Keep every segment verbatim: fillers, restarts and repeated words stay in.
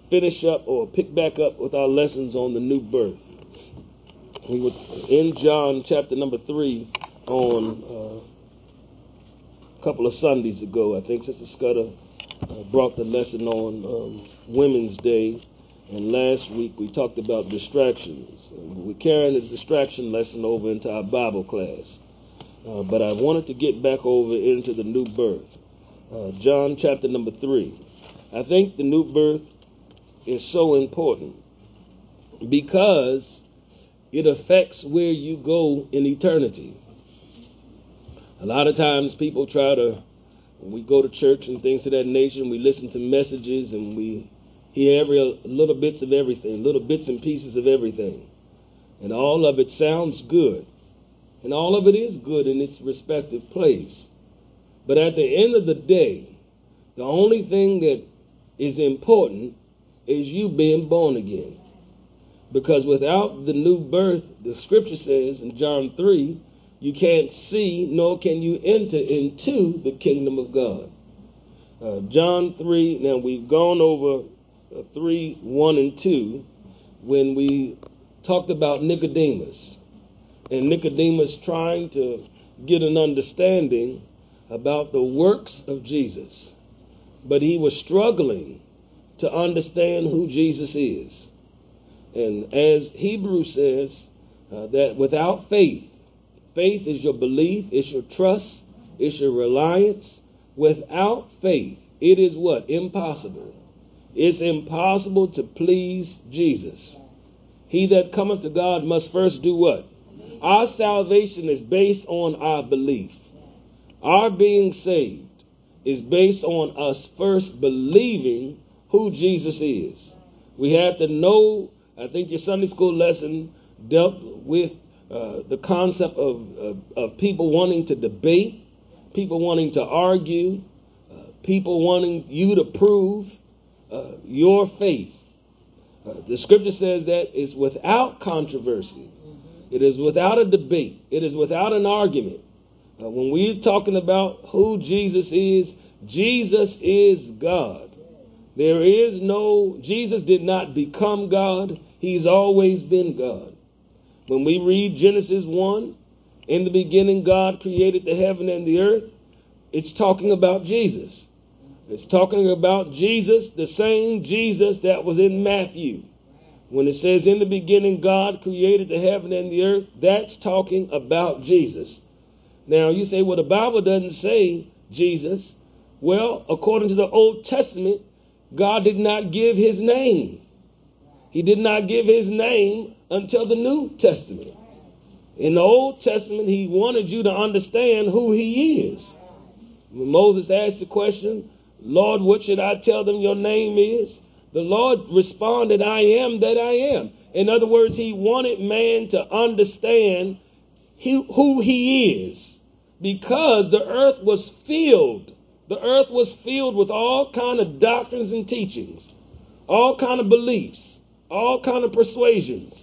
finish up or pick back up with our lessons on the new birth. We were in John chapter number three on uh, a couple of Sundays ago. I think Sister Scudder uh, brought the lesson on um, Women's Day. And last week we talked about distractions. We're carrying the distraction lesson over into our Bible class. Uh, but I wanted to get back over into the new birth. Uh, John chapter number three. I think the new birth is so important because it affects where you go in eternity. A lot of times people try to, when we go to church and things of that nature, and we listen to messages and we hear every little bits of everything, little bits and pieces of everything. And all of it sounds good. And all of it is good in its respective place. But at the end of the day, the only thing that is important is you being born again. Because without the new birth, the scripture says in John three, you can't see nor can you enter into the kingdom of God. Uh, John three, now we've gone over uh, three, one and two when we talked about Nicodemus. And Nicodemus trying to get an understanding about the works of Jesus. But he was struggling to understand who Jesus is. And as Hebrews says, uh, that without faith, faith is your belief, it's your trust, it's your reliance. Without faith, it is what? Impossible. It's impossible to please Jesus. He that cometh to God must first do what? Our salvation is based on our belief. Our being saved is based on us first believing who Jesus is. We have to know, I think your Sunday school lesson dealt with uh, the concept of, of, of people wanting to debate, people wanting to argue, uh, people wanting you to prove uh, your faith. Uh, the scripture says that it's without controversy. It is without a debate. It is without an argument. Uh, when we're talking about who Jesus is, Jesus is God. There is no, Jesus did not become God. He's always been God. When we read Genesis one, in the beginning God created the heaven and the earth, it's talking about Jesus. It's talking about Jesus, the same Jesus that was in Matthew. When it says in the beginning God created the heaven and the earth, that's talking about Jesus. Now you say, well, the Bible doesn't say Jesus. Well, according to the Old Testament, God did not give his name. He did not give his name until the New Testament. In the Old Testament, he wanted you to understand who he is. When Moses asked the question, Lord, what should I tell them your name is? The Lord responded, I am that I am. In other words, he wanted man to understand he, who he is. Because the earth was filled. The earth was filled with all kind of doctrines and teachings. All kind of beliefs. All kind of persuasions.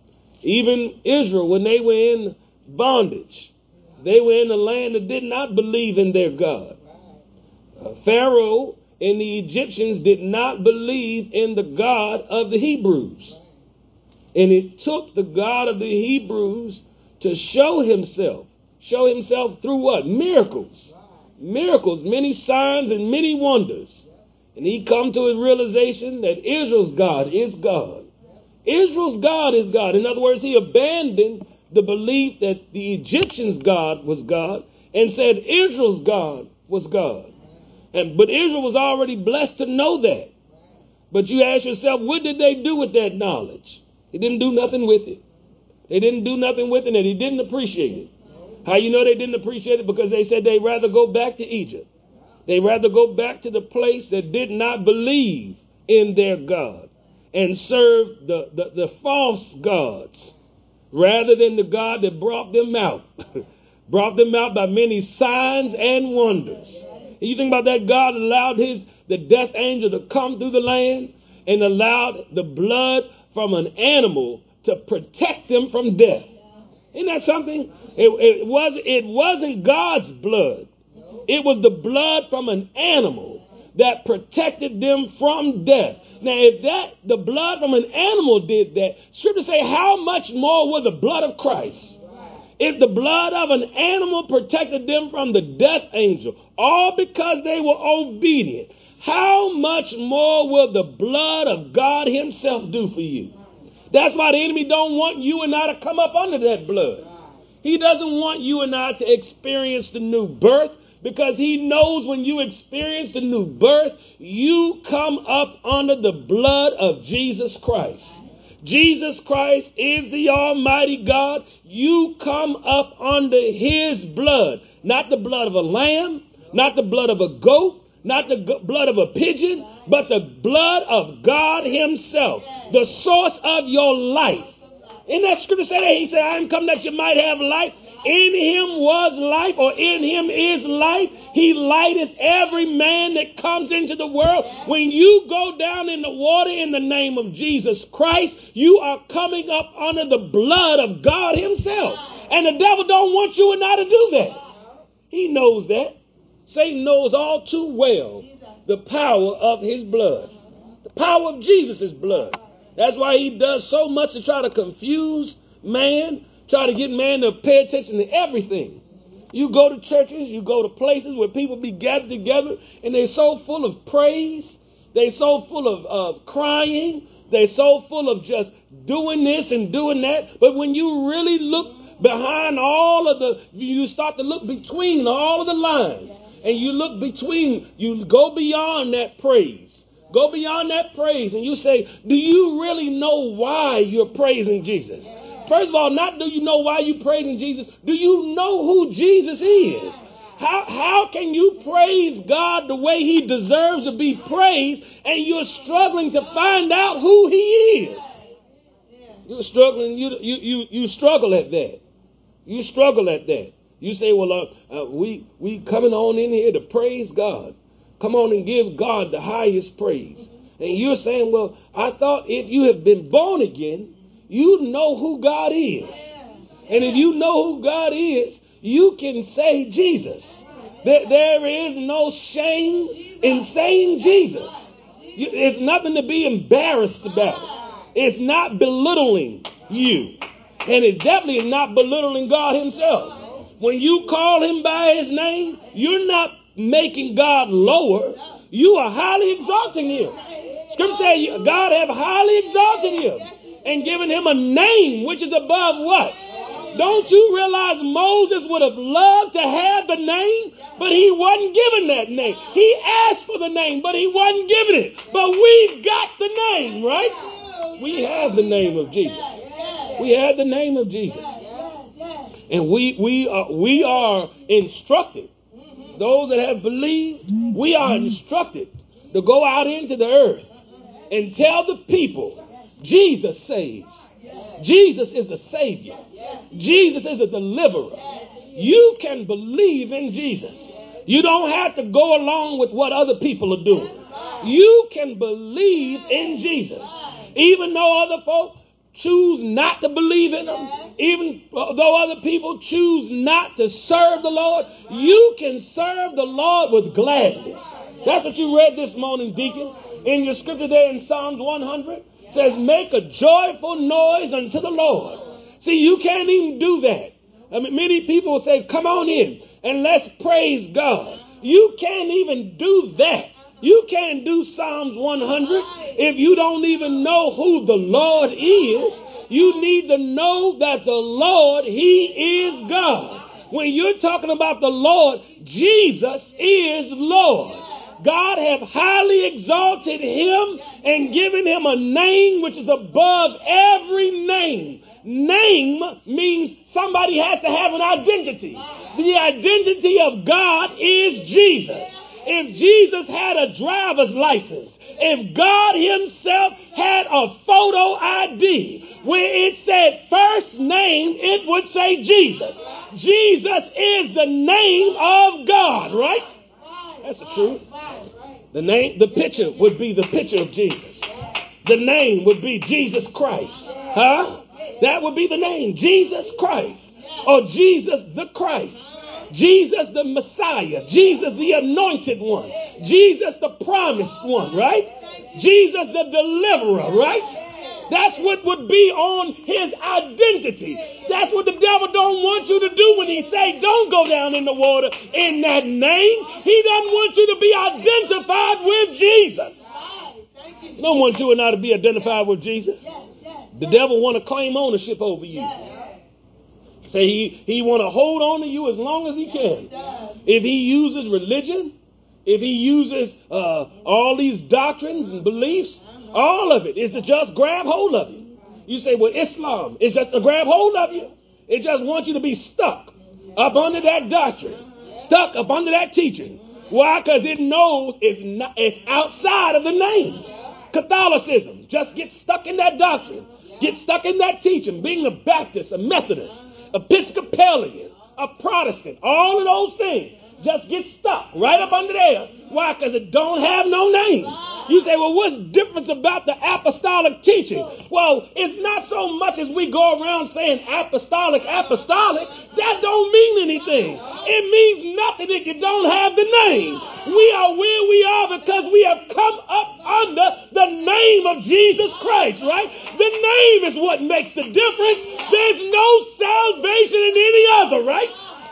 Even Israel, when they were in bondage, they were in a land that did not believe in their God. Uh, Pharaoh and the Egyptians did not believe in the God of the Hebrews. And it took the God of the Hebrews to show himself. Show himself through what? Miracles. Miracles, many signs and many wonders. And he come to his realization that Israel's God is God. Israel's God is God. In other words, he abandoned the belief that the Egyptians' God was God and said Israel's God was God. And, but Israel was already blessed to know that. But you ask yourself, what did they do with that knowledge? They didn't do nothing with it. They didn't do nothing with it, and he didn't appreciate it. How you know they didn't appreciate it? Because they said they'd rather go back to Egypt. They'd rather go back to the place that did not believe in their God and serve the, the, the false gods rather than the God that brought them out. Brought them out by many signs and wonders. And you think about that, God allowed his the death angel to come through the land and allowed the blood from an animal to protect them from death. Isn't that something? It, it, was, it wasn't God's blood. It was the blood from an animal that protected them from death. Now, if that, the blood from an animal did that, Scripture say, how much more will the blood of Christ? If the blood of an animal protected them from the death angel, all because they were obedient, how much more will the blood of God himself do for you? That's why the enemy don't want you and I to come up under that blood. He doesn't want you and I to experience the new birth, because he knows when you experience the new birth, you come up under the blood of Jesus Christ. Jesus Christ is the Almighty God. You come up under his blood, not the blood of a lamb, not the blood of a goat, not the g- blood of a pigeon, but the blood of God himself, the source of your life. In that scripture say that he said, I am come that you might have life. In him was life, or in him is life. He lighteth every man that comes into the world. When you go down in the water in the name of Jesus Christ, you are coming up under the blood of God himself. And the devil don't want you and I to do that. He knows that. Satan knows all too well the power of his blood, the power of Jesus' blood. That's why he does so much to try to confuse man, try to get man to pay attention to everything. You go to churches, you go to places where people be gathered together, and they're so full of praise, they're so full of, of crying, they're so full of just doing this and doing that. But when you really look behind all of the, you start to look between all of the lines, and you look between, you go beyond that praise. Go beyond that praise, and you say, do you really know why you're praising Jesus? First of all, not do you know why you're praising Jesus, do you know who Jesus is? How, how can you praise God the way he deserves to be praised, and you're struggling to find out who he is? You're struggling, you, you, you, you struggle at that. You struggle at that. You say, well, uh, uh, we, we coming on in here to praise God. Come on and give God the highest praise. And you're saying, well, I thought if you have been born again, you know who God is. And if you know who God is, you can say Jesus. There, there is no shame in saying Jesus. You, it's nothing to be embarrassed about. It's not belittling you. And it definitely is not belittling God himself. When you call him by his name, you're not making God lower. You are highly exalting him. Scripture says God have highly exalted him and given him a name which is above what? Don't you realize Moses would have loved to have the name, but he wasn't given that name. He asked for the name, but he wasn't given it. But we've got the name, right? We have the name of Jesus. We have the name of Jesus. And we we are we are instructed. Those that have believed, we are instructed to go out into the earth and tell the people, Jesus saves. Jesus is the Savior. Jesus is a deliverer. You can believe in Jesus. You don't have to go along with what other people are doing. You can believe in Jesus. Even though other folk choose not to believe in him, even though other people choose not to serve the Lord, you can serve the Lord with gladness. That's what you read this morning, Deacon. In your scripture there in Psalms one hundred, it says, make a joyful noise unto the Lord. See, you can't even do that. I mean, many people say, come on in and let's praise God. You can't even do that. You can't do Psalms one hundred if you don't even know who the Lord is. You need to know that the Lord, he is God. When you're talking about the Lord, Jesus is Lord. God have highly exalted him and given him a name which is above every name. Name means somebody has to have an identity. The identity of God is Jesus. If Jesus had a driver's license, if God himself had a photo I D, where it said first name, it would say Jesus. Jesus is the name of God, right? That's the truth. The name, the picture would be the picture of Jesus. The name would be Jesus Christ. Huh? That would be the name, Jesus Christ, or Jesus the Christ. Jesus the Messiah, Jesus the anointed one, Jesus the promised one, right? Jesus the deliverer, right? That's what would be on his identity. That's what the devil don't want you to do when he say, don't go down in the water in that name. He doesn't want you to be identified with Jesus. He don't want you and I to be identified with Jesus. The devil want to claim ownership over you. Say he, he want to hold on to you as long as he can. If he uses religion, if he uses uh, all these doctrines and beliefs, all of it is to just grab hold of you. You say, well, Islam is just to grab hold of you. It just wants you to be stuck up under that doctrine, stuck up under that teaching. Why? Because it knows it's, not, it's outside of the name. Catholicism, just get stuck in that doctrine. Get stuck in that teaching. Being a Baptist, a Methodist, Episcopalian, a Protestant, all of those things. Just get stuck right up under there. Why? Because it don't have no name. You say, well, what's the difference about the apostolic teaching? Well, it's not so much as we go around saying apostolic, apostolic. That don't mean anything. It means nothing if you don't have the name. We are where we are because we have come up under the name of Jesus Christ, right? The name is what makes the difference. There's no salvation in any other, right?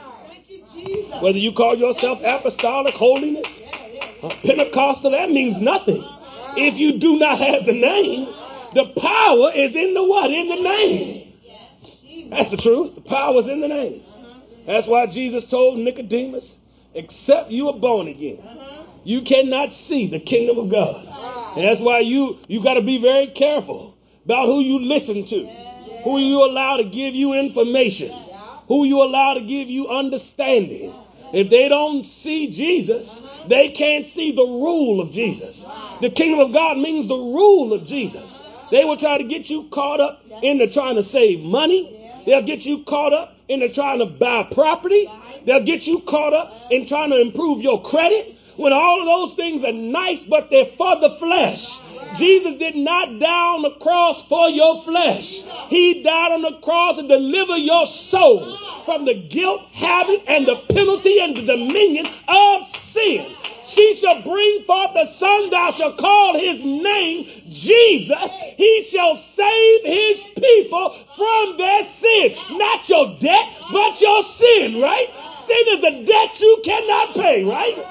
Whether you call yourself apostolic, holiness, or Pentecostal, that means nothing. If you do not have the name, the power is in the what? In the name. That's the truth. The power is in the name. That's why Jesus told Nicodemus, except you are born again, you cannot see the kingdom of God. And that's why you, you got to be very careful about who you listen to, who you allow to give you information, who you allow to give you understanding. If they don't see Jesus, they can't see the rule of Jesus. The kingdom of God means the rule of Jesus. They will try to get you caught up into trying to save money. They'll get you caught up into trying to buy property. They'll get you caught up in trying to improve your credit. When all of those things are nice, but they're for the flesh. Jesus did not die on the cross for your flesh. He died on the cross to deliver your soul from the guilt, habit, and the penalty and the dominion of sin. She shall bring forth the son, thou shalt call his name Jesus. He shall save his people from their sin. Not your debt, but your sin, right? Sin is a debt you cannot pay, right?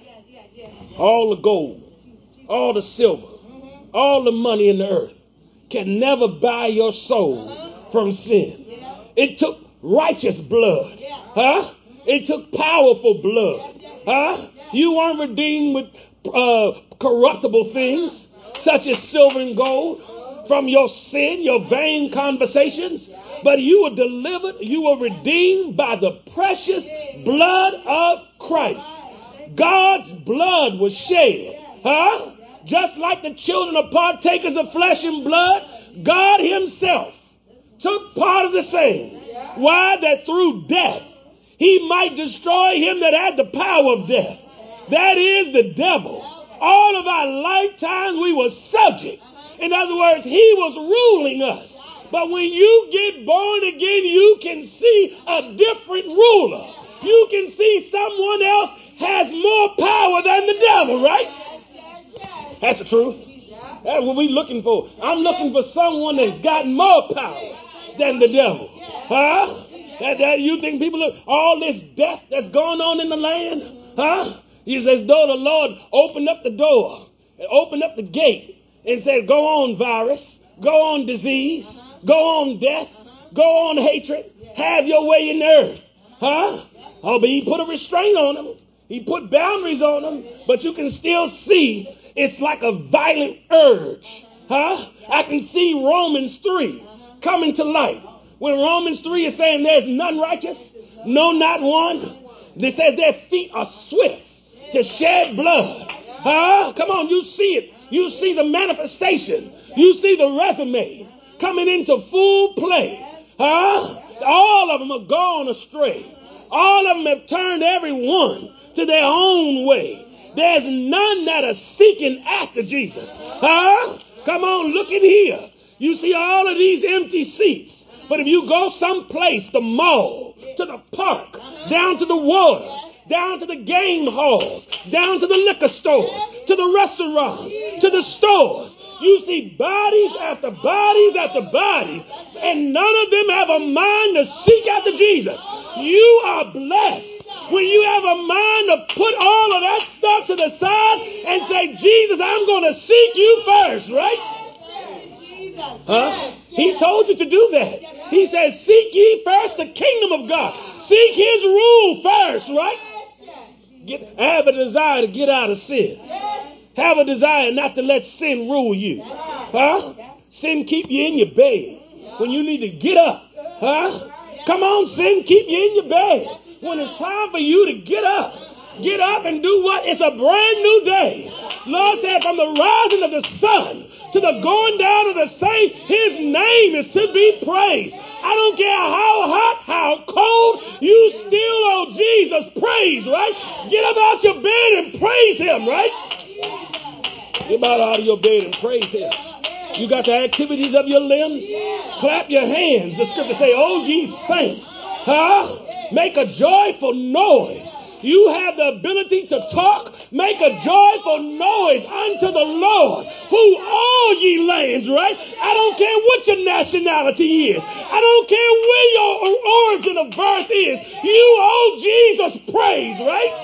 All the gold, all the silver, all the money in the earth can never buy your soul from sin. It took righteous blood. Huh? It took powerful blood. Huh? You weren't redeemed with uh, corruptible things such as silver and gold from your sin, your vain conversations. But you were delivered, you were redeemed by the precious blood of Christ. God's blood was shed. Huh? Just like the children are partakers of flesh and blood, God himself took part of the same. Why? That through death, he might destroy him that had the power of death. That is the devil. All of our lifetimes we were subject. In other words, he was ruling us. But when you get born again, you can see a different ruler. You can see someone else has more power than the devil, right? That's the truth. That's what we're looking for. I'm looking for someone that's got more power than the devil. Huh? That, that you think people are, all this death that's going on in the land, huh? It's as though the Lord opened up the door and opened up the gate and said, go on virus, go on disease, go on death, go on hatred, have your way in the earth. Huh? Oh, but he put a restraint on them. He put boundaries on them, but you can still see it's like a violent urge. Huh? I can see Romans three coming to light. When Romans three is saying there's none righteous, no, not one. It says their feet are swift to shed blood. Huh? Come on, you see it. You see the manifestation. You see the resume coming into full play. Huh? All of them are gone astray. All of them have turned every one to their own way. There's none that are seeking after Jesus. Huh? Come on, look in here. You see all of these empty seats. But if you go someplace, the mall, to the park, down to the water, down to the game halls, down to the liquor stores, to the restaurants, to the stores, you see bodies after bodies after bodies, and none of them have a mind to seek after Jesus. You are blessed when you have a mind to put all of that stuff to the side and say, Jesus, I'm going to seek you first, right? Huh? He told you to do that. He says, seek ye first the kingdom of God. Seek his rule first, right? Get, have a desire to get out of sin. Have a desire not to let sin rule you. Huh? Sin keep you in your bed when you need to get up. Huh? Come on, sin keep you in your bed when it's time for you to get up. Get up and do what? It's a brand new day. Lord said from the rising of the sun to the going down of the same, his name is to be praised. I don't care how hot, how cold, you still owe Jesus praise, right? Get up out your bed and praise him, right? Get about out of your bed and praise him. You got the activities of your limbs? Clap your hands. The scripture say, oh, ye saints, huh? Make a joyful noise. You have the ability to talk. Make a joyful noise unto the Lord, who all ye lands, right? I don't care what your nationality is. I don't care where your origin of birth is. You owe Jesus praise, right?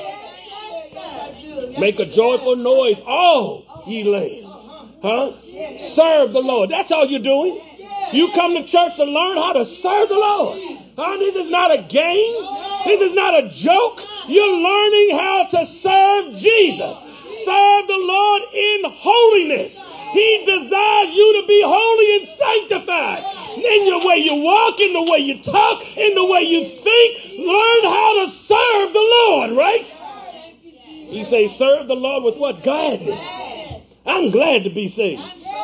Make a joyful noise, all ye lands. Huh? Serve the Lord. That's all you're doing. You come to church to learn how to serve the Lord. Huh? This is not a game. This is not a joke. You're learning how to serve Jesus. Serve the Lord in holiness. He desires you to be holy and sanctified. In the way you walk, in the way you talk, in the way you think. Learn how to serve the Lord, right? He says, serve the Lord with what? Gladness. I'm glad to be saved.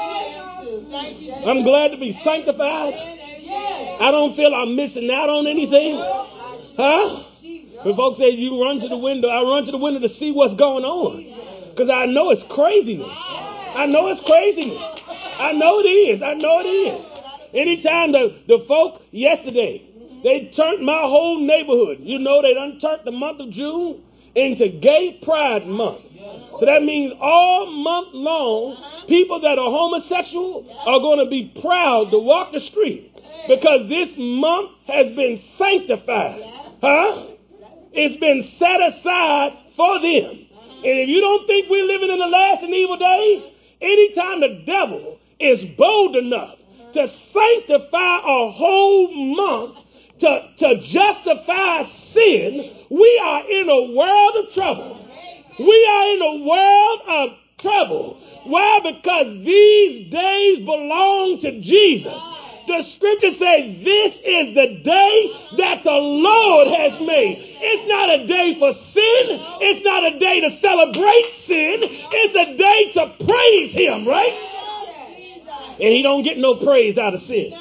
I'm glad to be sanctified. I don't feel I'm missing out on anything. Huh? When folks say you run to the window, I run to the window to see what's going on. Because I know it's craziness. I know it's craziness. I know it is. I know it is. Anytime the, the folk yesterday, they turned my whole neighborhood. You know, they done turned the month of June into Gay Pride Month. So that means all month long, people that are homosexual are going to be proud to walk the street because this month has been sanctified. Huh? It's been set aside for them. And if you don't think we're living in the last and evil days, anytime the devil is bold enough to sanctify a whole month to, to justify sin, we are in a world of trouble. We are in a world of trouble. Why? Because these days belong to Jesus. The scripture says this is the day that the Lord has made. It's not a day for sin. It's not a day to celebrate sin. It's a day to praise him, right? And he don't get no praise out of sin.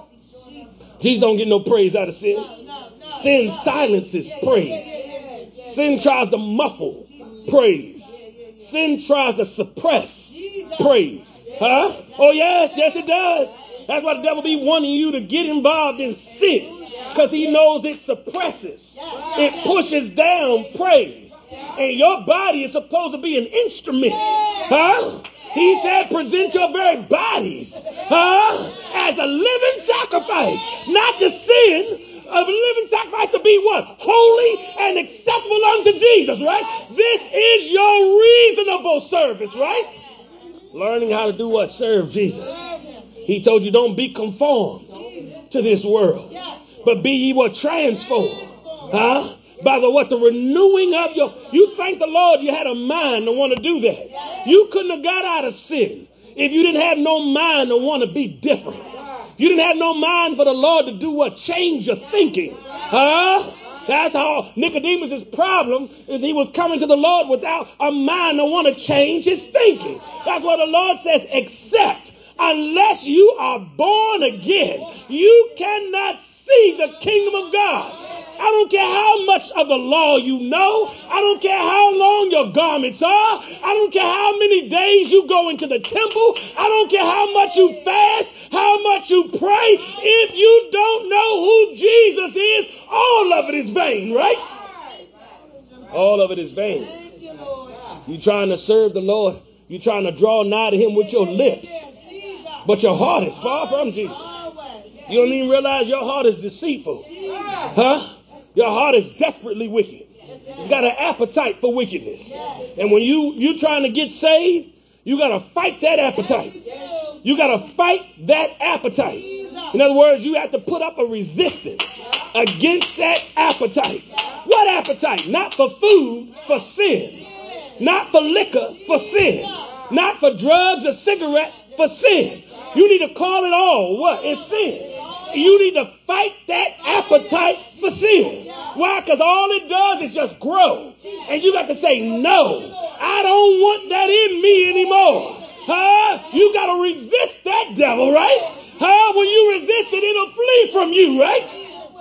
Jesus don't get no praise out of sin. Sin silences praise. Sin tries to muffle praise. Sin tries to suppress praise. Huh? Oh, yes, yes, it does. That's why the devil be wanting you to get involved in sin. Because he knows it suppresses. It pushes down praise. And your body is supposed to be an instrument. Huh? He said, present your very bodies huh, as a living sacrifice. Not the sin of a living sacrifice to be what? Holy and acceptable unto Jesus, right? This is your reasonable service, right? Learning how to do what? Serve Jesus. He told you don't be conformed to this world, but be ye what? Transformed. Huh? By the what? The renewing of your... You thank the Lord you had a mind to want to do that. You couldn't have got out of sin if you didn't have no mind to want to be different. You didn't have no mind for the Lord to do what? Change your thinking. Huh? That's how Nicodemus' problem is. He was coming to the Lord without a mind to want to change his thinking. That's what the Lord says, except unless you are born again, you cannot see the kingdom of God. I don't care how much of the law you know. I don't care how long your garments are. I don't care how many days you go into the temple. I don't care how much you fast. how much you pray. If you don't know who Jesus is, all of it is vain, right? All of it is vain. You're trying to serve the Lord. You're trying to draw nigh to him with your lips, but your heart is far from Jesus. You don't even realize your heart is deceitful. Huh? Your heart is desperately wicked. It's got an appetite for wickedness. And when you, you're trying to get saved, you got to fight that appetite. You got to fight that appetite. In other words, you have to put up a resistance against that appetite. What appetite? Not for food, for sin. Not for liquor, for sin. Not for drugs or cigarettes, for sin. You need to call it all what? It's sin. You need to fight that appetite for sin. Why? Because all it does is just grow. And you got to say, no, I don't want that in me anymore. Huh? You got to resist that devil, right? Huh? When you resist it, it'll flee from you, right?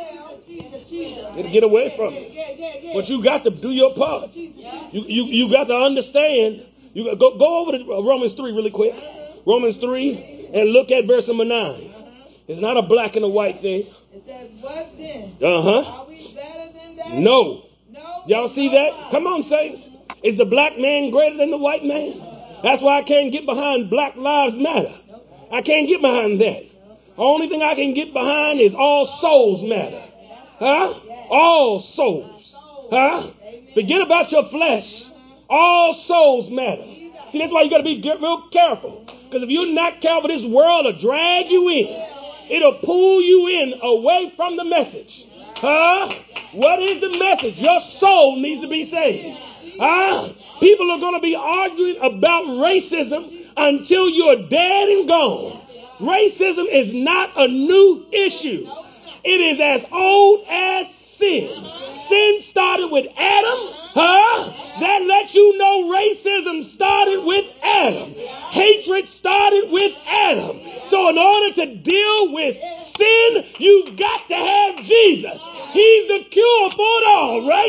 It'll get away from you. But you got to do your part. You, you, you got to understand. You go, go over to Romans three really quick. Romans three and look at verse number nine. It's not a black and a white thing. It says, what then? Uh-huh. Are we better than that? No. No. Y'all see that? Come on, saints. Is the black man greater than the white man? That's why I can't get behind Black Lives Matter. I can't get behind that. The only thing I can get behind is all souls matter. Huh? All souls. Huh? Forget about your flesh. All souls matter. See, that's why you got to be real careful. Because if you're not careful, this world will drag you in. It'll pull you in away from the message. Huh? What is the message? Your soul needs to be saved. Huh? People are going to be arguing about racism until you're dead and gone. Racism is not a new issue. It is as old as sin. Sin started with Adam. Huh? That lets you know racism started with Adam. Hatred started with Adam. So in order to deal with sin, you've got to have Jesus. He's the cure for it all, right?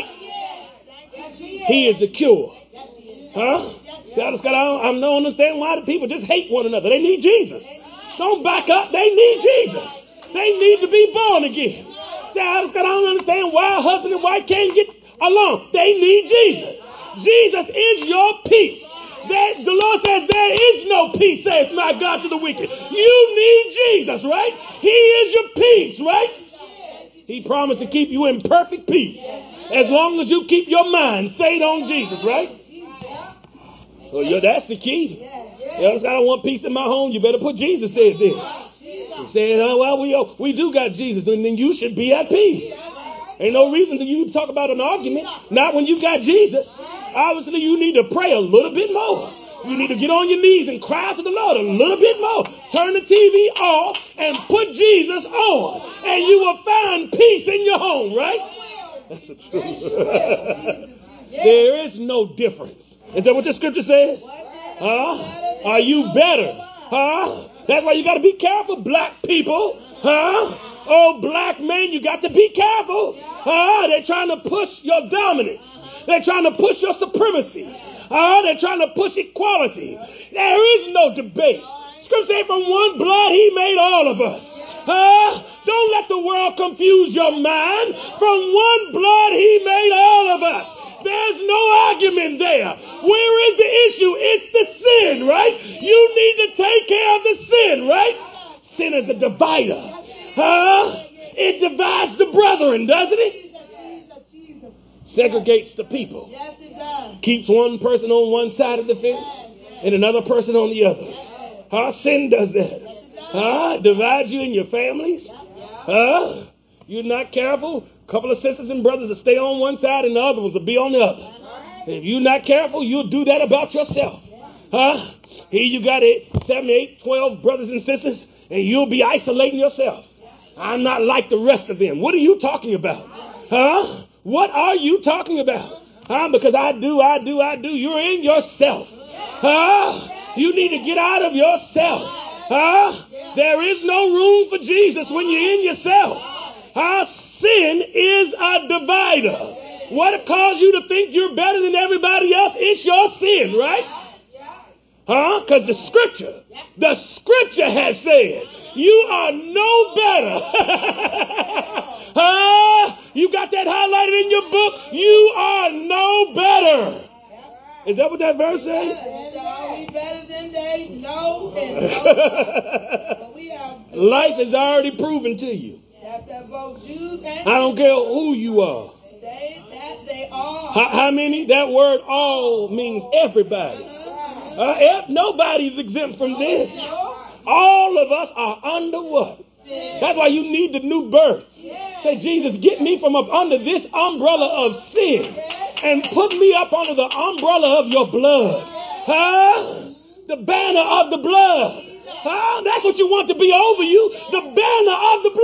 He is the cure. Huh? See, I just got, I don't understand why the people just hate one another. They need Jesus. Don't back up. They need Jesus. They need to be born again. See, I just got, I don't understand why husband and wife can't get along. They need Jesus. Jesus is your peace. That, the Lord says there is no peace, saith my God, to the wicked. You need Jesus, right? He is your peace, right? He promised to keep you in perfect peace as long as you keep your mind stayed on Jesus, right? So yeah, that's the key. See, I don't want peace in my home. You better put Jesus there. Then. You say, oh, well, we we do got Jesus, and then you should be at peace. Ain't no reason to you talk about an argument. Not when you got Jesus. Obviously, you need to pray a little bit more. You need to get on your knees and cry to the Lord a little bit more. Turn the T V off and put Jesus on, and you will find peace in your home, right? That's the truth. There is no difference. Is that what the scripture says? Huh? Are you better? Huh? That's why you got to be careful, black people. Huh? Oh, black men, you got to be careful. Huh? They're trying to push your dominance. They're trying to push your supremacy. Huh? They're trying to push equality. There is no debate. Scripture says from one blood he made all of us. Huh? Don't let the world confuse your mind. From one blood he made all of us. There's no argument there. Where is the issue? It's the sin, right? You need to take care of the sin, right? Sin is a divider. Huh? It divides the brethren, doesn't it? Segregates the people. Keeps one person on one side of the fence and another person on the other. Huh? Sin does that. Huh? Divides you in your families. Huh? You're not careful. A couple of sisters and brothers will stay on one side and the other ones will be on the other. And if you're not careful, you'll do that about yourself. Huh? Here you got it, seven, eight, twelve brothers and sisters, and you'll be isolating yourself. I'm not like the rest of them. What are you talking about? Huh? What are you talking about? Huh? Because I do, I do, I do. You're in yourself. Huh? You need to get out of yourself. Huh? There is no room for Jesus when you're in yourself. Huh? Sin is a divider. What caused you to think you're better than everybody else? It's your sin, right? Huh? Because the scripture, the scripture has said, You are no better. Huh? You got that highlighted in your book? You are no better. Is that what that verse says? Are we better than they? No, and no. But we have Life is already proven to you. that both Jews and I don't care who you are. they that they are. How, how many? That word all means everybody. Uh, if nobody's exempt from this. All of us are under what? That's why you need the new birth. Say, Jesus, get me from up under this umbrella of sin and put me up under the umbrella of your blood. Huh? The banner of the blood. Huh? That's what you want to be over you. The banner of the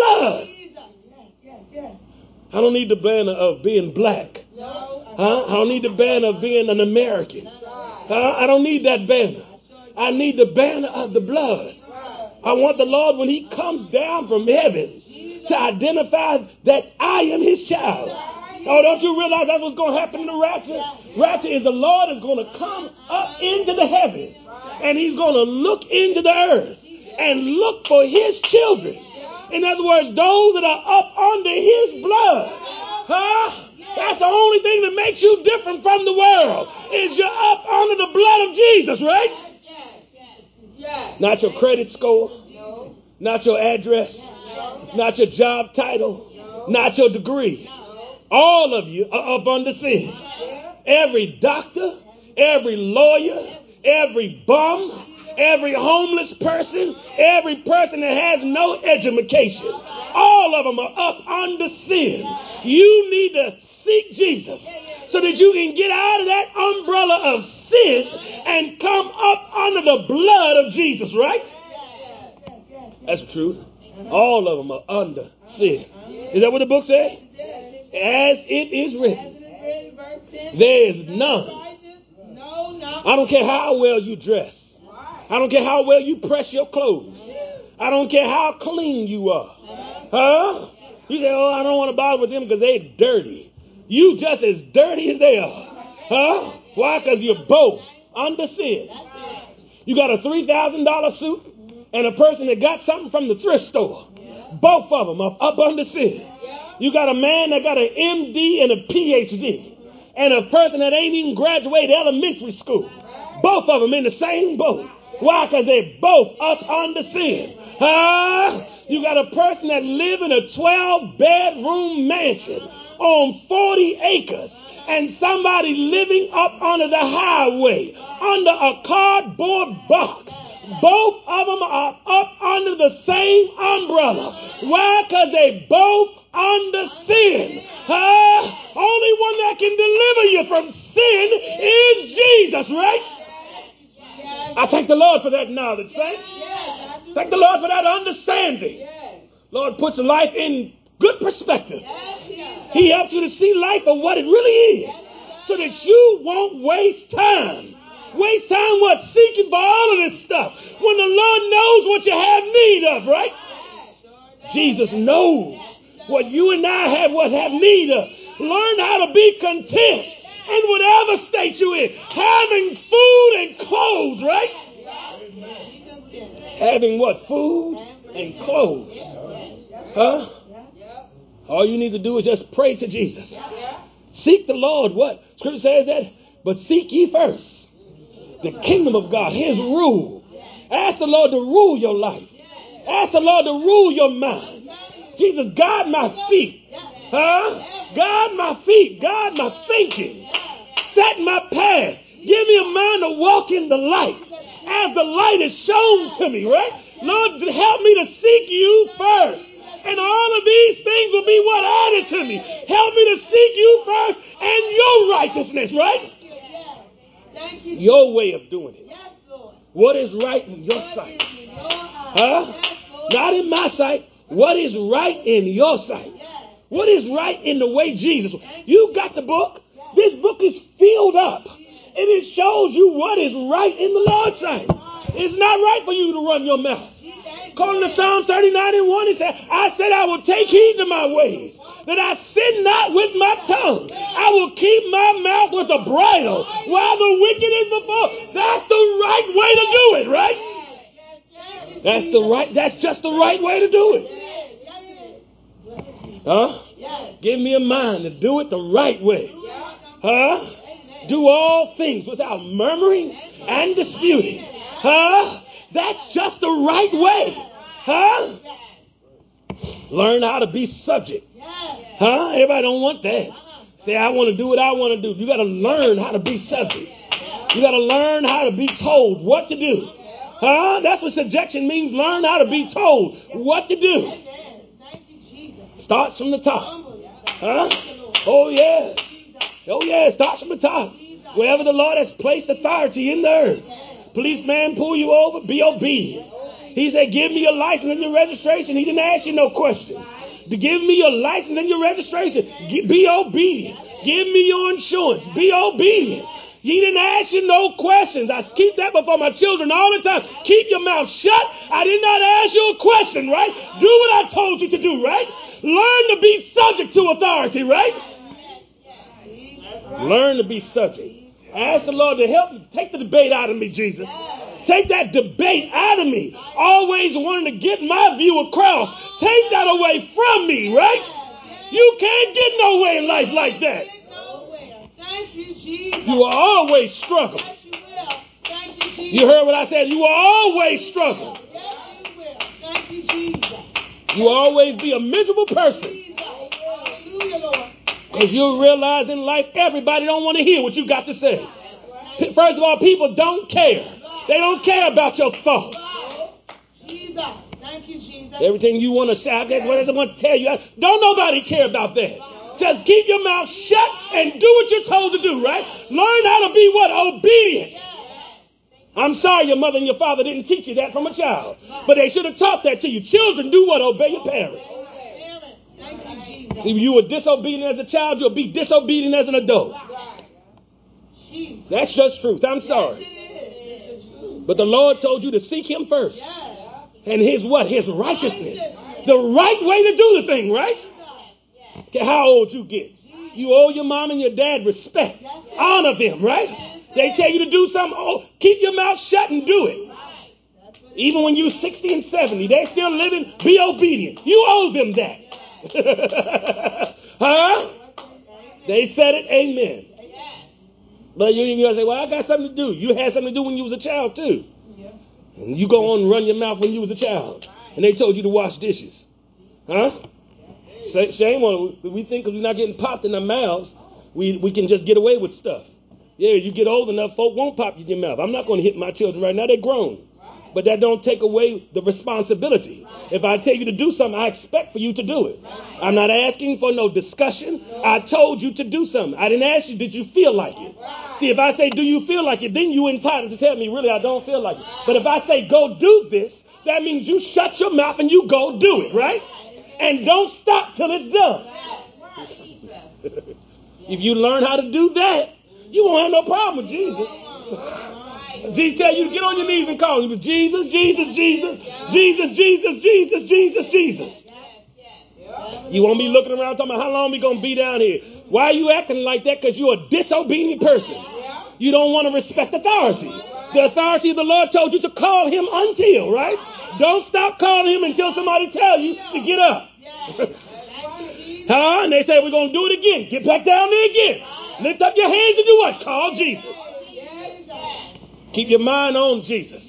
blood. I don't need the banner of being black. Huh? I don't need the banner of being an American. Huh? I don't need that banner. I need the banner of the blood. I want the Lord, when he comes down from heaven, to identify that I am his child. Oh, don't you realize that's what's going to happen in the rapture? Rapture is the Lord is going to come up into the heavens, and he's going to look into the earth and look for his children. In other words, those that are up under his blood. Huh? That's the only thing that makes you different from the world, is you're up under the blood of Jesus, right? Not your credit score, not your address, not your job title, not your degree. All of you are up under sin. Every doctor, every lawyer, every bum, every homeless person, every person that has no education, all of them are up under sin. You need to seek Jesus so that you can get out of that umbrella of sin and come up under the blood of Jesus, right? That's the truth. All of them are under sin. Is that what the book says? As it is written, there is none. I don't care how well you dress. I don't care how well you press your clothes. I don't care how clean you are. Huh? You say, oh, I don't want to bother with them because they're dirty. You just as dirty as they are. Huh? Why? Because you're both under sin. You got a three thousand dollars suit and a person that got something from the thrift store. Both of them are up under sin. You got a man that got an M D and a P H D and a person that ain't even graduated elementary school. Both of them in the same boat. Why? Because they're both up under sin. Huh? You got a person that live in a twelve bedroom mansion on forty acres and somebody living up under the highway under a cardboard box. Both of them are up under the same umbrella. Why? Because they both under sin. Huh? Only one that can deliver you from sin is Jesus, right? I thank the Lord for that knowledge, saints. Thank the Lord for that understanding. Lord puts life in good perspective. He helps you to see life for what it really is so that you won't waste time. Waste time what? Seeking for all of this stuff when the Lord knows what you have need of, right? Jesus knows what you and I have what have need of. Learn how to be content in whatever state you're in. Having food and clothes, right? Having what? Food and clothes. Huh? All you need to do is just pray to Jesus. Seek the Lord. What? Scripture says that. But seek ye first the kingdom of God, his rule. Ask the Lord to rule your life. Ask the Lord to rule your mind. Jesus, guide my feet. Huh? Guide my feet. Guide my thinking. Set my path. Give me a mind to walk in the light as the light is shown to me, right? Lord, help me to seek you first. And all of these things will be what added to me. Help me to seek you first and your righteousness, right? Your way of doing it. What is right in your sight? Huh? Not in my sight. What is right in your sight? What is right in the way Jesus? You got the book. This book is filled up. And it shows you what is right in the Lord's sight. It's not right for you to run your mouth. According to Psalm thirty-nine and one, it said, I said I will take heed to my ways, that I sin not with my tongue. I will keep my mouth with a bridle while the wicked is before. That's the right way to do it, right? That's the right, that's just the right way to do it. Huh? Give me a mind to do it the right way. Huh? Do all things without murmuring and disputing. Huh? That's just the right way. Huh? Learn how to be subject. Huh? Everybody don't want that. Say, I want to do what I want to do. You got to learn how to be subject. You got to learn how to be told what to do. Huh? That's what subjection means. Learn how to be told what to do. Starts from the top. Huh? Oh, yeah. Oh, yeah. Starts from the top. Wherever the Lord has placed authority in the earth. Policeman pull you over, be obedient. He said, give me your license and your registration. He didn't ask you no questions. To give me your license and your registration. Be obedient. Give me your insurance. Be obedient. He didn't ask you no questions. I keep that before my children all the time. Keep your mouth shut. I did not ask you a question, right? Do what I told you to do, right? Learn to be subject to authority, right? Learn to be subject. Ask the Lord to help you. Take the debate out of me, Jesus. Take that debate out of me. Always wanting to get my view across. Take that away from me, right? You can't get nowhere in life like that. You will always struggle. You heard what I said? You will always struggle. You will always be a miserable person. Because you'll realize in life, everybody don't want to hear what you got to say. First of all, people don't care. They don't care about your thoughts. Everything you want to say, what does I want to tell you? Don't nobody care about that. Just keep your mouth shut and do what you're told to do, right? Learn how to be what? Obedient. I'm sorry your mother and your father didn't teach you that from a child. But they should have taught that to you. Children do what? Obey your parents. See, you were disobedient as a child, you'll be disobedient as an adult. That's just truth. I'm sorry. But the Lord told you to seek him first. And his what? His righteousness. The right way to do the thing, right? Okay, how old you get. You owe your mom and your dad respect. Honor them, right? They tell you to do something. Oh, keep your mouth shut and do it. Even when you're sixty and seventy, they're still living. Be obedient. You owe them that. Huh? They said it. Amen. But you ain't gonna say, well, I got something to do. You had something to do when you was a child too. And you go on and run your mouth when you was a child. And they told you to wash dishes. Huh? Shame on it. We think because we're not getting popped in our mouths, we, we can just get away with stuff. Yeah, you get old enough, folk won't pop you in your mouth. I'm not going to hit my children right now. They're grown. But that don't take away the responsibility. If I tell you to do something, I expect for you to do it. I'm not asking for no discussion. I told you to do something. I didn't ask you, did you feel like it? See, if I say, do you feel like it, then you entitled to tell me, really, I don't feel like it. But if I say, go do this, that means you shut your mouth and you go do it, right? And don't stop till it's done. If you learn how to do that, you won't have no problem with Jesus. Jesus tell you to get on your knees and call him. Jesus, Jesus, Jesus, Jesus, Jesus, Jesus, Jesus, Jesus. You won't be looking around talking about how long we going to be down here. Why are you acting like that? Because you're a disobedient person. You don't want to respect authority. The authority of the Lord told you to call him until, right? Don't stop calling him until somebody tells you to get up. Huh? And they say, we're going to do it again. Get back down there again. Lift up your hands and do what? Call Jesus. Keep your mind on Jesus.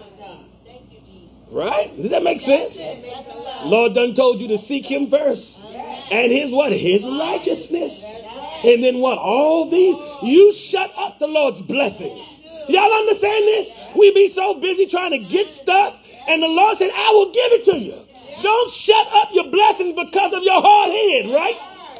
Right? Does that make sense? Lord done told you to seek him first. And his what? His righteousness. And then what? All these. You shut up the Lord's blessings. Y'all understand this? We be so busy trying to get stuff. And the Lord said, I will give it to you. Don't shut up your blessings because of your hard head, right?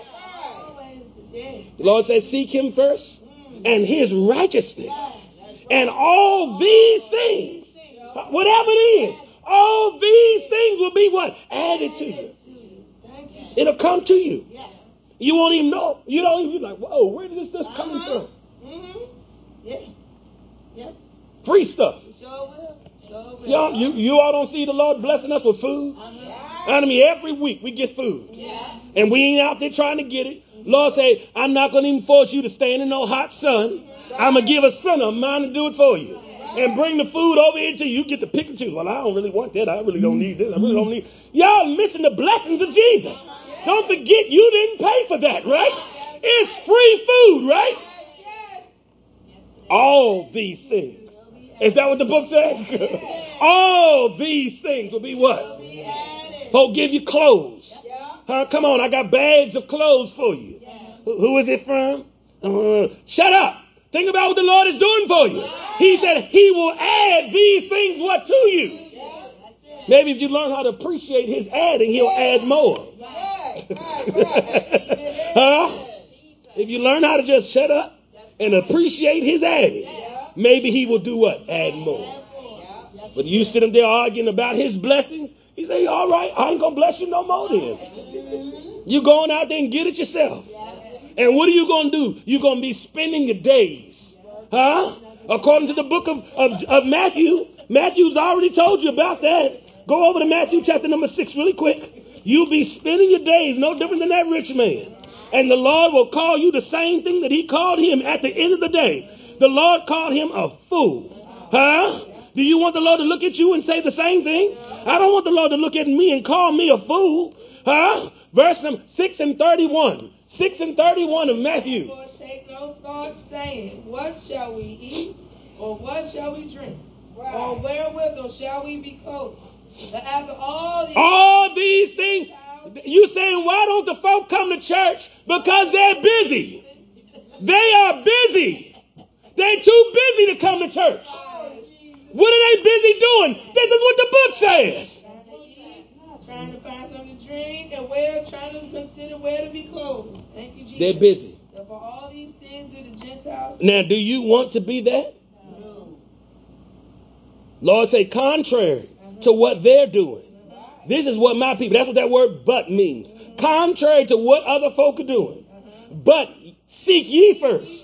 The Lord says, seek him first and his righteousness. And all these things, whatever it is, all these things will be what? Added to you. It'll come to you. You won't even know. You don't even be like, whoa, where is this stuff coming from? Free stuff. Y'all, you, you all don't see the Lord blessing us with food? I mean, every week we get food. And we ain't out there trying to get it. Lord say, I'm not going to even force you to stand in no hot sun. I'm going to give a son of mine to do it for you. and bring the food over here to you. You get to pick and choose. Well, I don't really want that. I really don't need this. I really don't need. Y'all missing the blessings of Jesus. Don't forget you didn't pay for that, right? It's free food, right? All these things. Is that what the book says? All these things will be what? He'll give you clothes. Huh? Come on, I got bags of clothes for you. Who, who is it from? Uh, shut up. Think about what the Lord is doing for you. He said he will add these things what to you. Maybe if you learn how to appreciate his adding, he'll add more. Huh? If you learn how to just shut up and appreciate his adding, maybe he will do what? Add more. But you sitting there arguing about his blessings, he say, all right, I ain't going to bless you no more then. You going out there and get it yourself. And what are you going to do? You're going to be spending your days. Huh? According to the book of, of, of Matthew, Matthew's already told you about that. Go over to Matthew chapter number six really quick. You'll be spending your days no different than that rich man. And the Lord will call you the same thing that he called him at the end of the day. The Lord called him a fool. Huh? Do you want the Lord to look at you and say the same thing? I don't want the Lord to look at me and call me a fool. Huh? Verse six and thirty-one. six and thirty-one of Matthew. Therefore take no thought saying, what shall we eat? Or what shall we drink? Right. Or wherewithal shall we be clothed? But after all these, all these things, you saying, why don't the folk come to church? Because they're busy. They are busy. They're too busy to come to church. What are they busy doing? This is what the book says. Trying to find something to drink and where, trying to consider where to be clothed. Thank you, Jesus. They're busy. So for all these things do the Gentiles. Now, do you want to be that? No. Lord say, contrary uh-huh. to what they're doing. Uh-huh. This is what my people, that's what that word but means. Uh-huh. Contrary to what other folk are doing. Uh-huh. But seek ye first.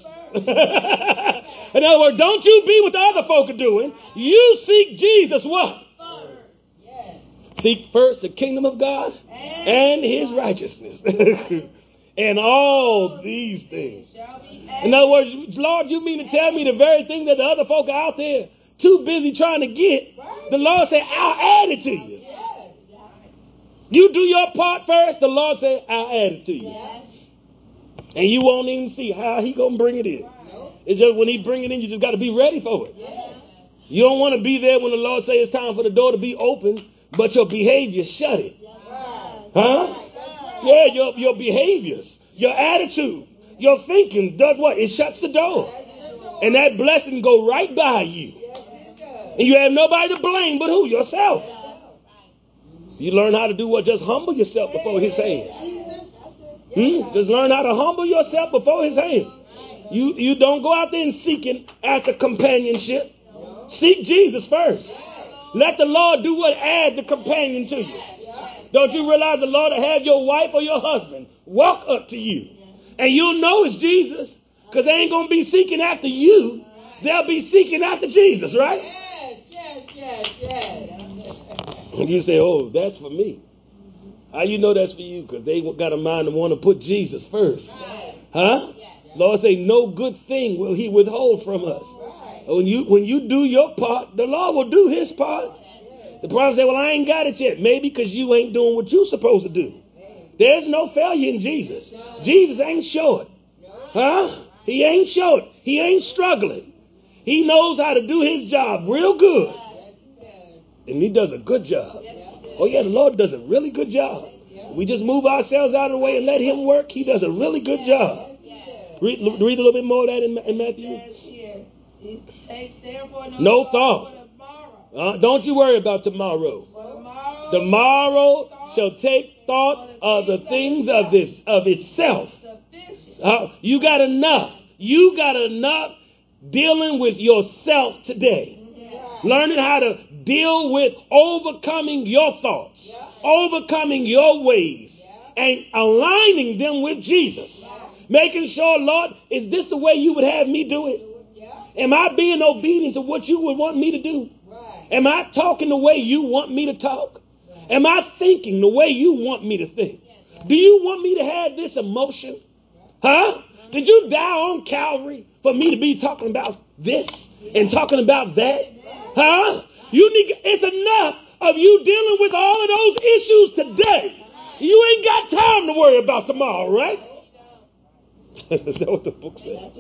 In other words, don't you be what the other folk are doing. You seek Jesus what? Yes. Seek first the kingdom of God and, and his righteousness. And all these things. In other words, Lord, you mean to tell me the very thing that the other folk are out there too busy trying to get, the Lord said, I'll add it to you. You do your part first, the Lord said, I'll add it to you. And you won't even see how he going to bring it in. It's just when he bring it in, you just got to be ready for it. You don't want to be there when the Lord say it's time for the door to be open, but your behavior shut it. Huh? Yeah, your, your behaviors, your attitude, your thinking does what? It shuts the door. And that blessing go right by you. And you have nobody to blame but who? Yourself. You learn how to do what? Just humble yourself before his hand. Hmm? Just learn how to humble yourself before his hand. You, you don't go out there and seeking after companionship. Seek Jesus first. Let the Lord do what? Add the companion to you. Don't you realize the Lord will have your wife or your husband walk up to you. And you'll know it's Jesus. Because they ain't going to be seeking after you. They'll be seeking after Jesus, right? Yes, yes, yes, yes. And you say, oh, that's for me. How you know that's for you? Because they got a mind to want to put Jesus first. Huh? Lord say, no good thing will he withhold from us. When you, when you do your part, the Lord will do his part. The prophet said, well, I ain't got it yet. Maybe because you ain't doing what you're supposed to do. There's no failure in Jesus. Jesus ain't short. Huh? He ain't short. He ain't struggling. He knows how to do his job real good. And he does a good job. Oh, yeah, the Lord does a really good job. We just move ourselves out of the way and let him work. He does a really good job. Read, read a little bit more of that in, in Matthew. No thought. Uh, don't you worry about tomorrow. Tomorrow shall take thought of the things of this of itself. Uh, you got enough. You got enough dealing with yourself today. Learning how to deal with overcoming your thoughts, overcoming your ways, and aligning them with Jesus. Making sure, Lord, is this the way you would have me do it? Am I being obedient to what you would want me to do? Am I talking the way you want me to talk? Am I thinking the way you want me to think? Do you want me to have this emotion? Huh? Did you die on Calvary for me to be talking about this and talking about that? Huh? You need, it's enough of you dealing with all of those issues today. You ain't got time to worry about tomorrow, right? Is that what the book said?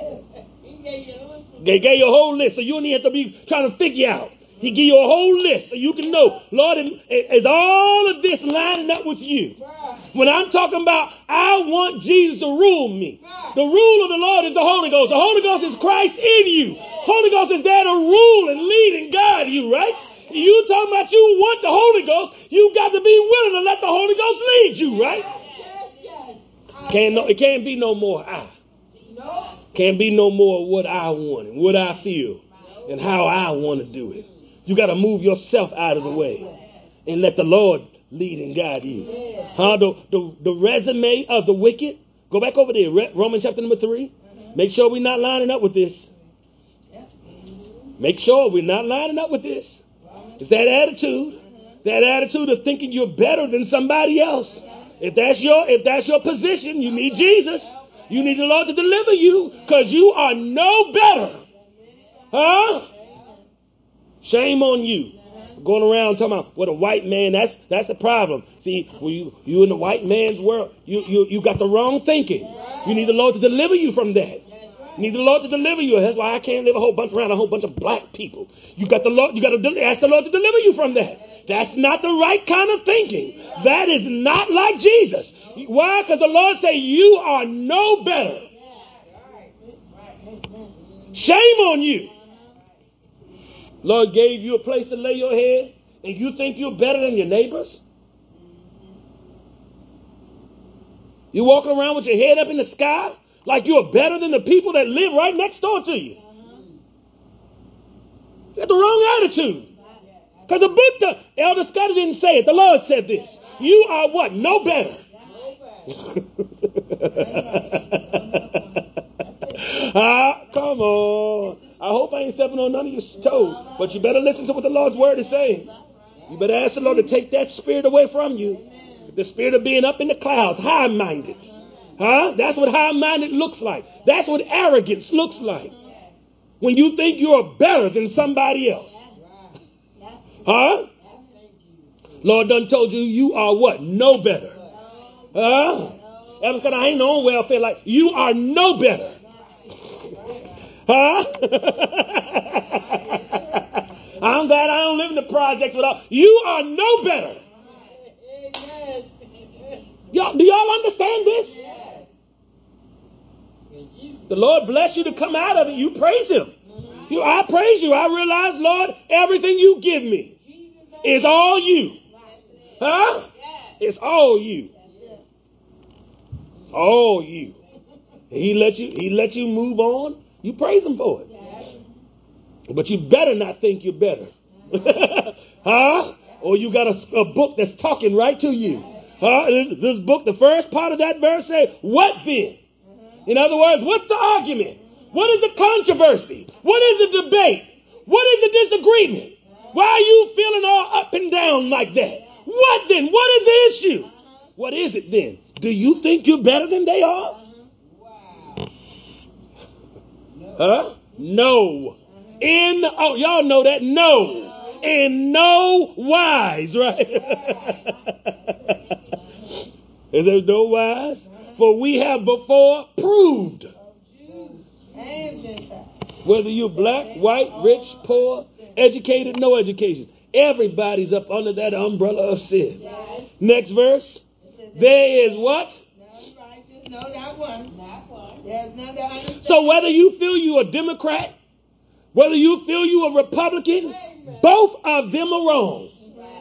They gave you a whole list, so you don't even have to be trying to figure out. He give you a whole list so you can know, Lord, is all of this lining up with you? When I'm talking about, I want Jesus to rule me. The rule of the Lord is the Holy Ghost. The Holy Ghost is Christ in you. Holy Ghost is there to rule and lead and guide you, right? You talking about you want the Holy Ghost, you got to be willing to let the Holy Ghost lead you, right? Can't no, it can't be no more I. Can't be no more what I want and what I feel and how I want to do it. You got to move yourself out of the way and let the Lord lead and guide you. Huh? The, the, the resume of the wicked. Go back over there. Romans chapter number three. Make sure we're not lining up with this. Make sure we're not lining up with this. It's that attitude. That attitude of thinking you're better than somebody else. If that's your, if that's your position, you need Jesus. You need the Lord to deliver you because you are no better. Huh? Shame on you. Going around talking about what a white man, that's that's the problem. See, when you, you in the white man's world, you, you, you got the wrong thinking. You need the Lord to deliver you from that. You need the Lord to deliver you. That's why I can't live a whole bunch around a whole bunch of black people. You got the Lord, you got to ask the Lord to deliver you from that. That's not the right kind of thinking. That is not like Jesus. Why? Because the Lord say you are no better. Shame on you. Lord gave you a place to lay your head, and you think you're better than your neighbors? You walking around with your head up in the sky like you're better than the people that live right next door to you. You got the wrong attitude. Because the book, the Elder Scott didn't say it. The Lord said this. You are what? No better. Ah, come on. I hope I ain't stepping on none of your toes. But you better listen to what the Lord's word is saying. You better ask the Lord to take that spirit away from you. The spirit of being up in the clouds, high-minded. Huh? That's what high-minded looks like. That's what arrogance looks like. When you think you're better than somebody else. Huh? Lord done told you you are what? No better. Huh? Elder Scott, I ain't on welfare like you are no better. Huh? I'm glad I don't live in the projects without. You are no better. Y'all, do y'all understand this? The Lord bless you to come out of it. You praise him. You, I praise you. I realize, Lord, everything you give me is all you. Huh? It's all you. It's all you. He let you, he let you move on. You praise him for it. But you better not think you're better. Huh? Or you got a, a book that's talking right to you. Huh? This, this book, the first part of that verse says, what then? In other words, what's the argument? What is the controversy? What is the debate? What is the disagreement? Why are you feeling all up and down like that? What then? What is the issue? What is it then? Do you think you're better than they are? Huh? No. In, oh, y'all know that. No. In no wise, right? Is there no wise? For we have before proved. Whether you're black, white, rich, poor, educated, no education. Everybody's up under that umbrella of sin. Next verse. There is what? No, not one. Not one. There's none that understand. So whether you feel you a Democrat, whether you feel you a Republican, both of them are wrong.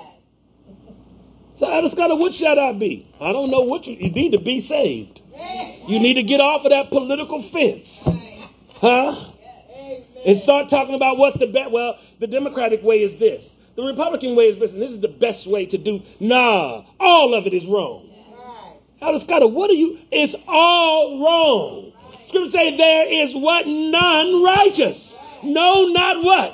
So Elder Scott, what should I be? I don't know what you, you need to be saved. You need to get off of that political fence. Huh? And start talking about what's the best. Well, the Democratic way is this. The Republican way is this, and this is the best way to do. Nah, all of it is wrong. Elder Scott, what are you? It's all wrong. Scripture say there is what? None righteous. No, not what?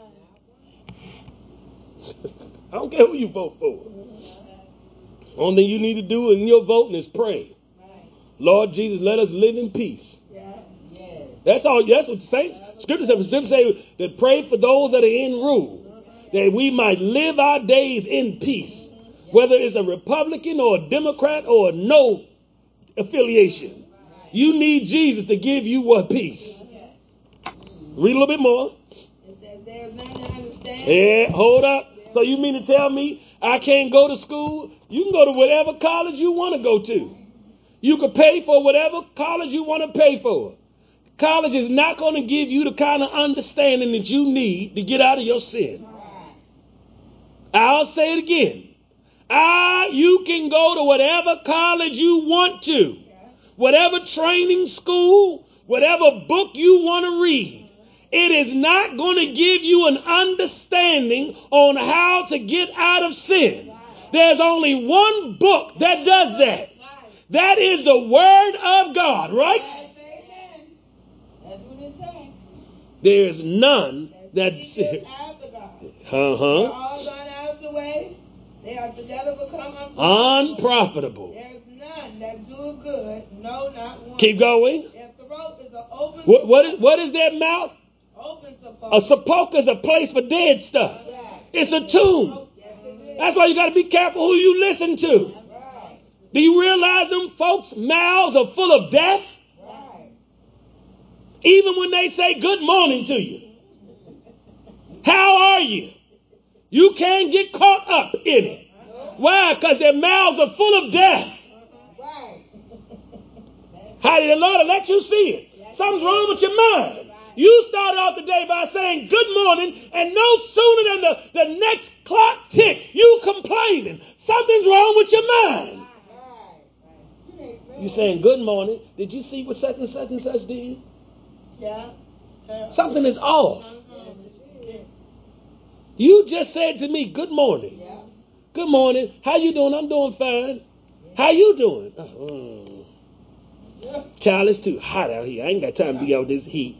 I don't care who you vote for. Only thing you need to do in your voting is pray. Lord Jesus, let us live in peace. Yeah. Yeah. That's all. That's what the saints. Scripture says. Scripture say that pray for those that are in rule, that we might live our days in peace, whether it's a Republican or a Democrat or a no affiliation. You need Jesus to give you what peace. Read a little bit more. It says there's none that understand. Yeah, hold up. So you mean to tell me I can't go to school? You can go to whatever college you want to go to. You can pay for whatever college you want to pay for. College is not going to give you the kind of understanding that you need to get out of your sin. I'll say it again. Ah, you can go to whatever college you want to, whatever training school, whatever book you want to read. It is not going to give you an understanding on how to get out of sin. There's only one book that does that. That is the Word of God, right? That's what it says. There is none that... After God. Uh-huh. They're all gone out of the way. They are together become unprofitable. unprofitable. There's none that do good, no, not one. Keep going. Their throat is an open what, what, is, what is their mouth? Open sepulchre. A sepulchre is a place for dead stuff. Yeah. It's a tomb. Yes, it is. That's why you got to be careful who you listen to. Right. Do you realize them folks' mouths are full of death? Right. Even when they say good morning to you. How are you? You can't get caught up in it. Why? Because their mouths are full of death. Right. How did the Lord let you see it? Something's wrong with your mind. You started off the day by saying good morning, and no sooner than the, the next clock tick, you complaining. Something's wrong with your mind. You saying good morning. Did you see what such and such and such did? Yeah. Something is off. You just said to me, good morning. Yeah. Good morning. How you doing? I'm doing fine. How you doing? Oh. Child, it's too hot out here. I ain't got time to be out this heat.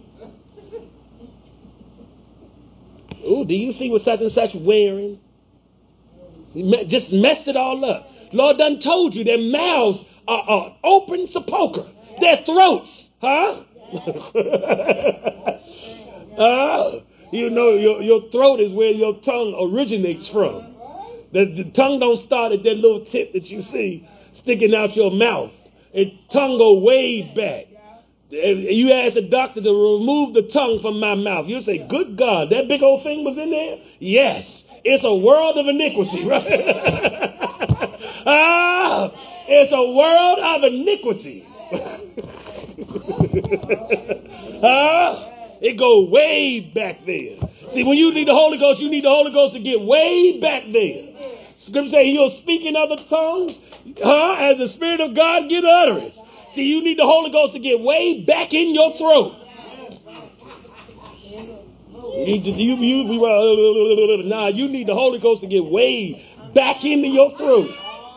Oh, do you see what such and such wearing? Just messed it all up. Lord done told you their mouths are, are open sepulchre. Their throats, huh? uh, you know, your, your throat is where your tongue originates from. The, the tongue don't start at that little tip that you see sticking out your mouth. It tongue go way back. You ask the doctor to remove the tongue from my mouth. You say, good God, that big old thing was in there? Yes. It's a world of iniquity, right? ah, it's a world of iniquity. ah, it go way back there. See, when you need the Holy Ghost, you need the Holy Ghost to get way back there. Scripture says you'll speak in other tongues, huh? As the Spirit of God give utterance. See, you need the Holy Ghost to get way back in your throat. You, you, you, uh, nah, you need the Holy Ghost to get way back into your throat.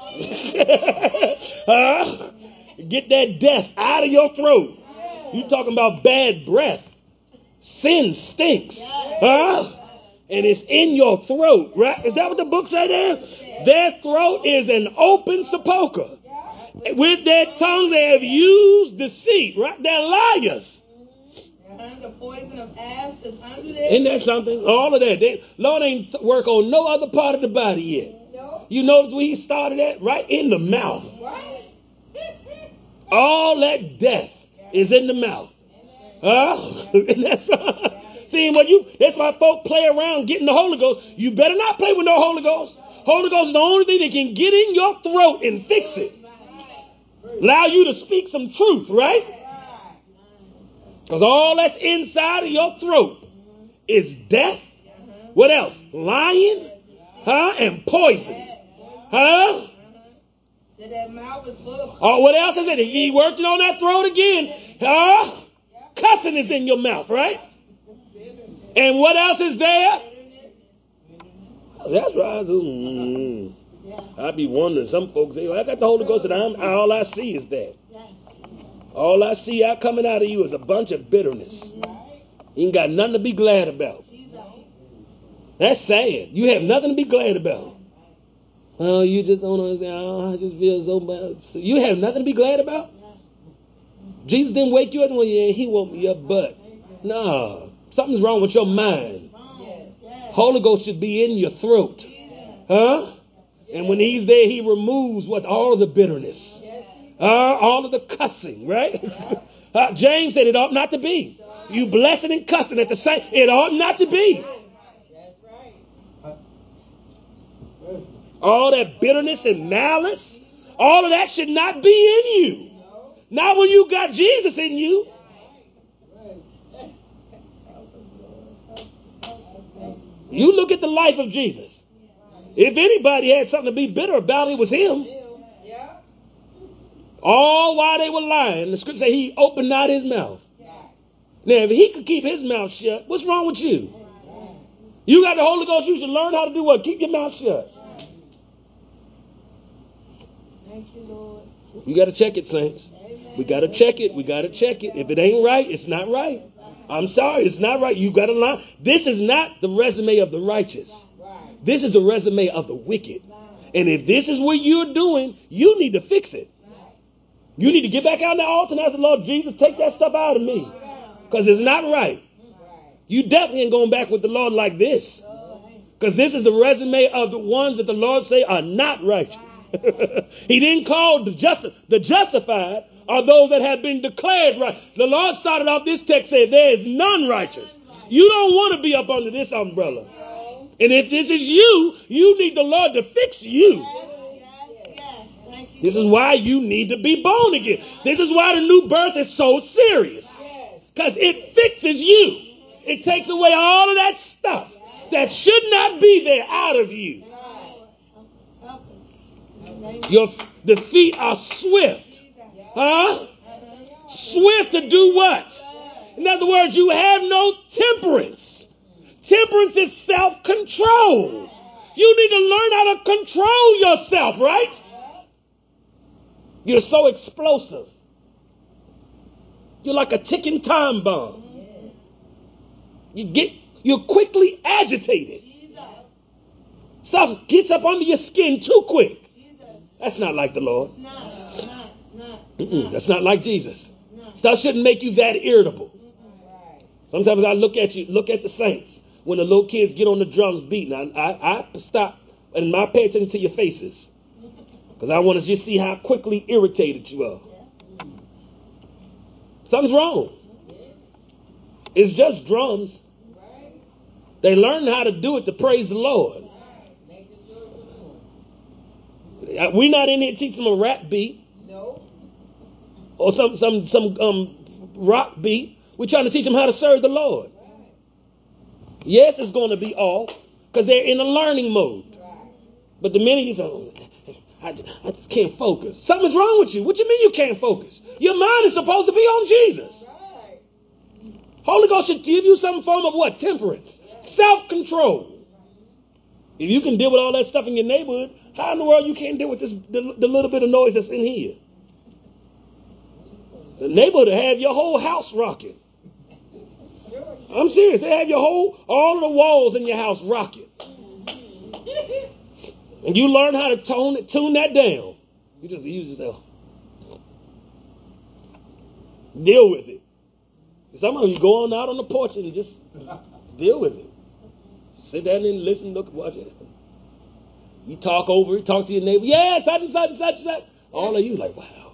huh? Get that death out of your throat. You talking about bad breath. Sin stinks. Huh? And it's in your throat, right? Is that what the book said there? Their throat is an open sepulchre. With their tongue they have used deceit, right? They're liars. And the poison of asp is under there. Isn't that something? All of that. They, Lord ain't work on no other part of the body yet. No. You notice where he started at? Right in the mouth. Right. All that death is in the mouth. Huh? Isn't that something? See, when you, that's why folk play around getting the Holy Ghost. You better not play with no Holy Ghost. Holy Ghost is the only thing that can get in your throat and fix it. Allow you to speak some truth, right? Because all that's inside of your throat is death. What else? Lying, huh? And poison, huh? That mouth is full of. Oh, what else is it? If you working on that throat again, huh? Cussing is in your mouth, right? And what else is there? That's right. Mm. I be wondering. Some folks say, well, I got the Holy Ghost, and I'm, all I see is that. All I see out coming out of you is a bunch of bitterness. You ain't got nothing to be glad about. That's sad. You have nothing to be glad about. Oh, you just don't understand. Oh, I just feel so bad. So you have nothing to be glad about? Jesus didn't wake you up. Well, yeah, he woke me up, but no, something's wrong with your mind. Holy Ghost should be in your throat. Huh? And when he's there, he removes what? All of the bitterness. Uh, all of the cussing, right? uh, James said it ought not to be. You blessing and cussing at the same. It ought not to be. All that bitterness and malice, all of that should not be in you. Not when you got Jesus in you. You look at the life of Jesus. If anybody had something to be bitter about, it was him. All while they were lying, the scripture says he opened not his mouth. Now, if he could keep his mouth shut, what's wrong with you? You got the Holy Ghost, you should learn how to do what? Keep your mouth shut. Thank you, Lord. We got to check it, saints. We got to check it. We got to check it. If it ain't right, it's not right. I'm sorry, it's not right. You got to lie. This is not the resume of the righteous. This is the resume of the wicked. And if this is what you're doing, you need to fix it. You need to get back out on the altar and ask the Lord Jesus, take that stuff out of me. Because it's not right. You definitely ain't going back with the Lord like this. Because this is the resume of the ones that the Lord say are not righteous. He didn't call the, justi- the justified are those that have been declared right. The Lord started off this text saying there is none righteous. You don't want to be up under this umbrella. And if this is you, you need the Lord to fix you. This is why you need to be born again. This is why the new birth is so serious. Because it fixes you. It takes away all of that stuff that should not be there out of you. Your the feet are swift. Huh? Swift to do what? In other words, you have no temperance. Temperance is self-control. You need to learn how to control yourself, right? You're so explosive. You're like a ticking time bomb. You get, you're quickly agitated. Stuff gets up under your skin too quick. That's not like the Lord. Mm-mm, that's not like Jesus. Stuff shouldn't make you that irritable. Sometimes I look at you, look at the saints when the little kids get on the drums beating. I, I, I stop and I pay attention to your faces because I want to just see how quickly irritated you are. Something's wrong. It's just drums. They learn how to do it to praise the Lord. We're not in here teaching them a rap beat. No. Or some some some um rock beat. We're trying to teach them how to serve the Lord. Yes, it's going to be off because they're in a learning mode. But the minute you say, oh, I, just, I just can't focus. Something's wrong with you. What do you mean you can't focus? Your mind is supposed to be on Jesus. Holy Ghost should give you some form of what? Temperance. Self-control. If you can deal with all that stuff in your neighborhood, how in the world you can't deal with this the, the little bit of noise that's in here? The neighborhood will have your whole house rocking. I'm serious. They have your whole, all of the walls in your house rocking. And you learn how to tone it, tune that down. You just use yourself. Deal with it. Some of you go on out on the porch and just deal with it. Sit down and listen, look, watch it. You talk over it, talk to your neighbor. Yeah, such and such and such and such. All of you like, wow.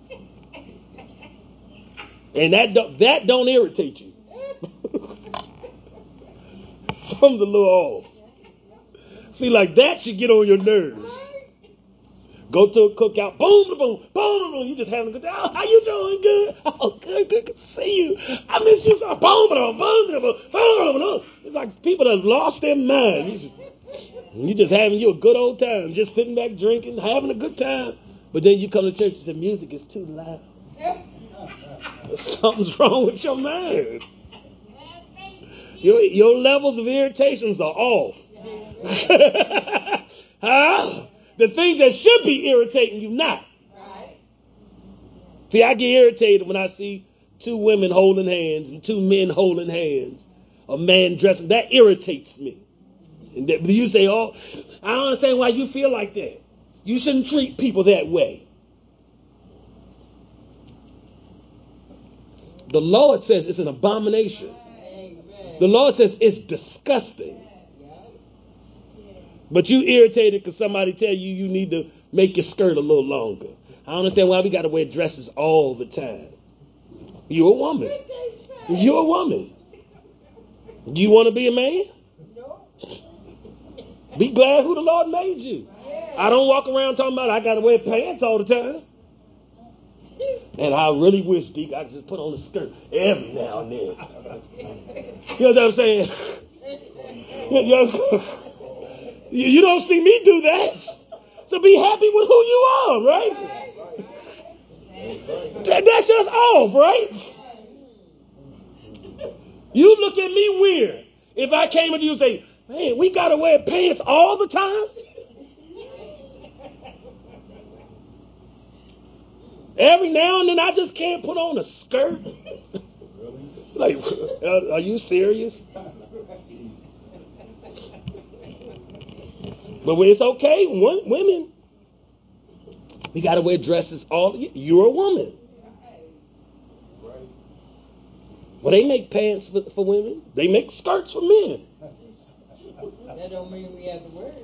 And that don't, that don't irritate you. Something's a little off. See, like that should get on your nerves. Go to a cookout, boom, boom, boom, boom, boom. You just having a good time. Oh, how you doing? Good. Oh, good, good, good to see you. I miss you so. Boom, boom, boom, boom, boom, boom. It's like people that lost their mind. You just, you just having you a good old time, just sitting back drinking, having a good time. But then you come to church and the music is too loud. Something's wrong with your mind. Your, your levels of irritations are off. Huh? The things that should be irritating you not. See, I get irritated when I see two women holding hands and two men holding hands. A man dressing. That irritates me. And that, you say, oh, I don't understand why you feel like that. You shouldn't treat people that way. The Lord says it's an abomination. The Lord says it's disgusting. But you irritated because somebody tell you you need to make your skirt a little longer. I don't understand why we got to wear dresses all the time. You're a woman. You're a woman. You want to be a man? Be glad who the Lord made you. I don't walk around talking about I got to wear pants all the time. And I really wish, Deke, I could just put on a skirt every now and then. You know what I'm saying? You, you don't see me do that. So be happy with who you are, right? That, that's just off, right? You look at me weird if I came to you and say, man, we got to wear pants all the time? Every now and then I just can't put on a skirt? Like, are you serious? But it's okay. Women, we got to wear dresses all. You're a woman. Well, they make pants for, for women. They make skirts for men. That don't mean we have to wear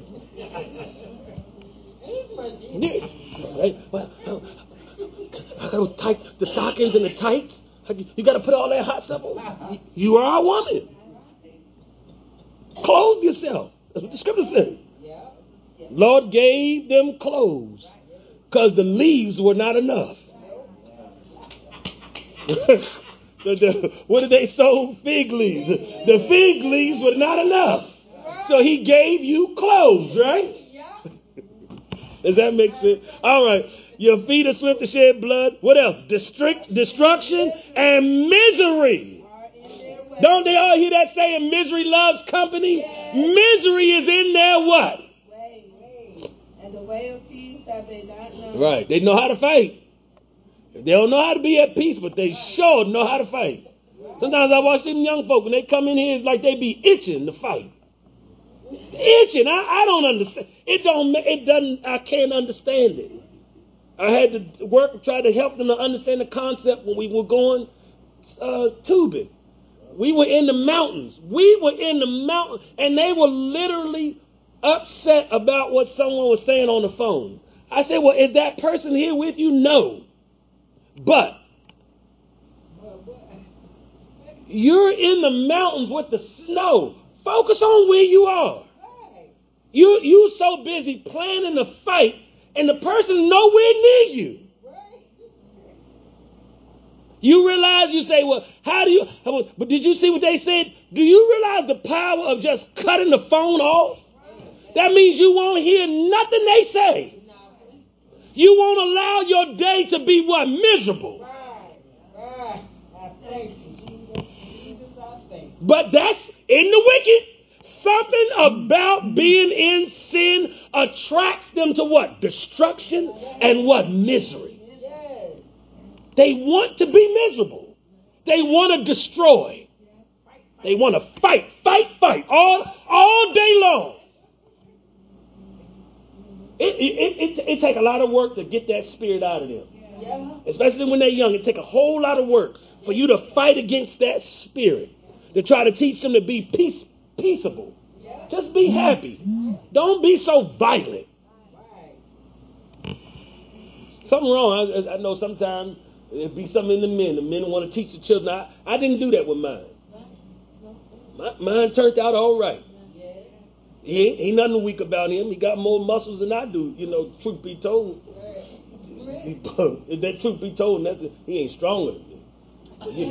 it. Yeah. Right? Well, I got to tight the stockings and the tights. You got to put all that hot stuff on. You are a woman. Clothe yourself. That's what the scripture says. Lord gave them clothes because the leaves were not enough. the, the, what did they sow? Fig leaves. The, the fig leaves were not enough. So he gave you clothes, right? Does that make sense? All right. Your feet are swift to shed blood. What else? Destruct, destruction and misery. Don't they all hear that saying, misery loves company? Misery is in their what? And the way of peace have they not known. Right. They know how to fight. They don't know how to be at peace, but they sure know how to fight. Sometimes I watch them young folk, when they come in here, it's like they be itching to fight. Itching. I, I don't understand. It don't. It doesn't. I can't understand it. I had to work, try to help them to understand the concept when we were going uh, tubing. We were in the mountains. We were in the mountains, and they were literally upset about what someone was saying on the phone. I said, well, is that person here with you? No. But you're in the mountains with the snow. Focus on where you are. You you so busy planning the fight, and the person nowhere near you. You realize, you say, well, how do you, but did you see what they said? Do you realize the power of just cutting the phone off? That means you won't hear nothing they say. You won't allow your day to be what? Miserable. But that's in the wicked. Something about being in sin attracts them to what? Destruction and what? Misery. They want to be miserable. They want to destroy. They want to fight, fight, fight all, all day long. It, it, it, it takes a lot of work to get that spirit out of them. Especially when they're young. It takes a whole lot of work for you to fight against that spirit. To try to teach them to be peace, peaceable. Just be happy. Don't be so violent. Something wrong. I, I know sometimes it'd be something in the men. The men want to teach the children. I, I didn't do that with mine. My, mine turned out all right. He ain't, ain't nothing weak about him. He got more muscles than I do, you know, truth be told. If that truth be told, that's a, he ain't stronger than me. You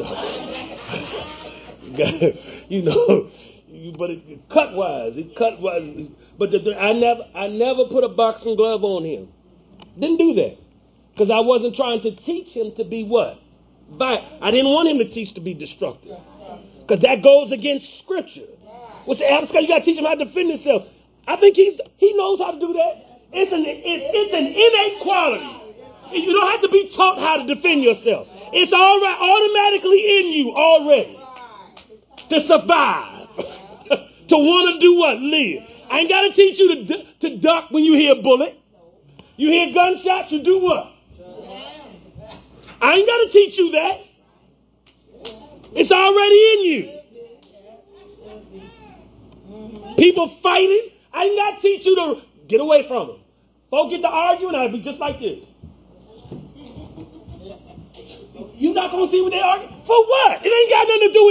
know. you know, but it, cut wise, it cut wise. But the, the, I never, I never put a boxing glove on him. Didn't do that because I wasn't trying to teach him to be what? But I didn't want him to teach to be destructive because that goes against Scripture. Well, say, you got to teach him how to defend himself. I think he's he knows how to do that. It's an it's, it's an innate quality. You don't have to be taught how to defend yourself. It's all right, automatically in you already. To survive. To want to do what? Live. I ain't got to teach you to, d- to duck when you hear a bullet. You hear gunshots, you do what? I ain't got to teach you that. It's already in you. People fighting. I did not teach you to get away from them. Folks get to arguing, I'll be just like this. You not going to see what they argue? For what? It ain't got nothing to do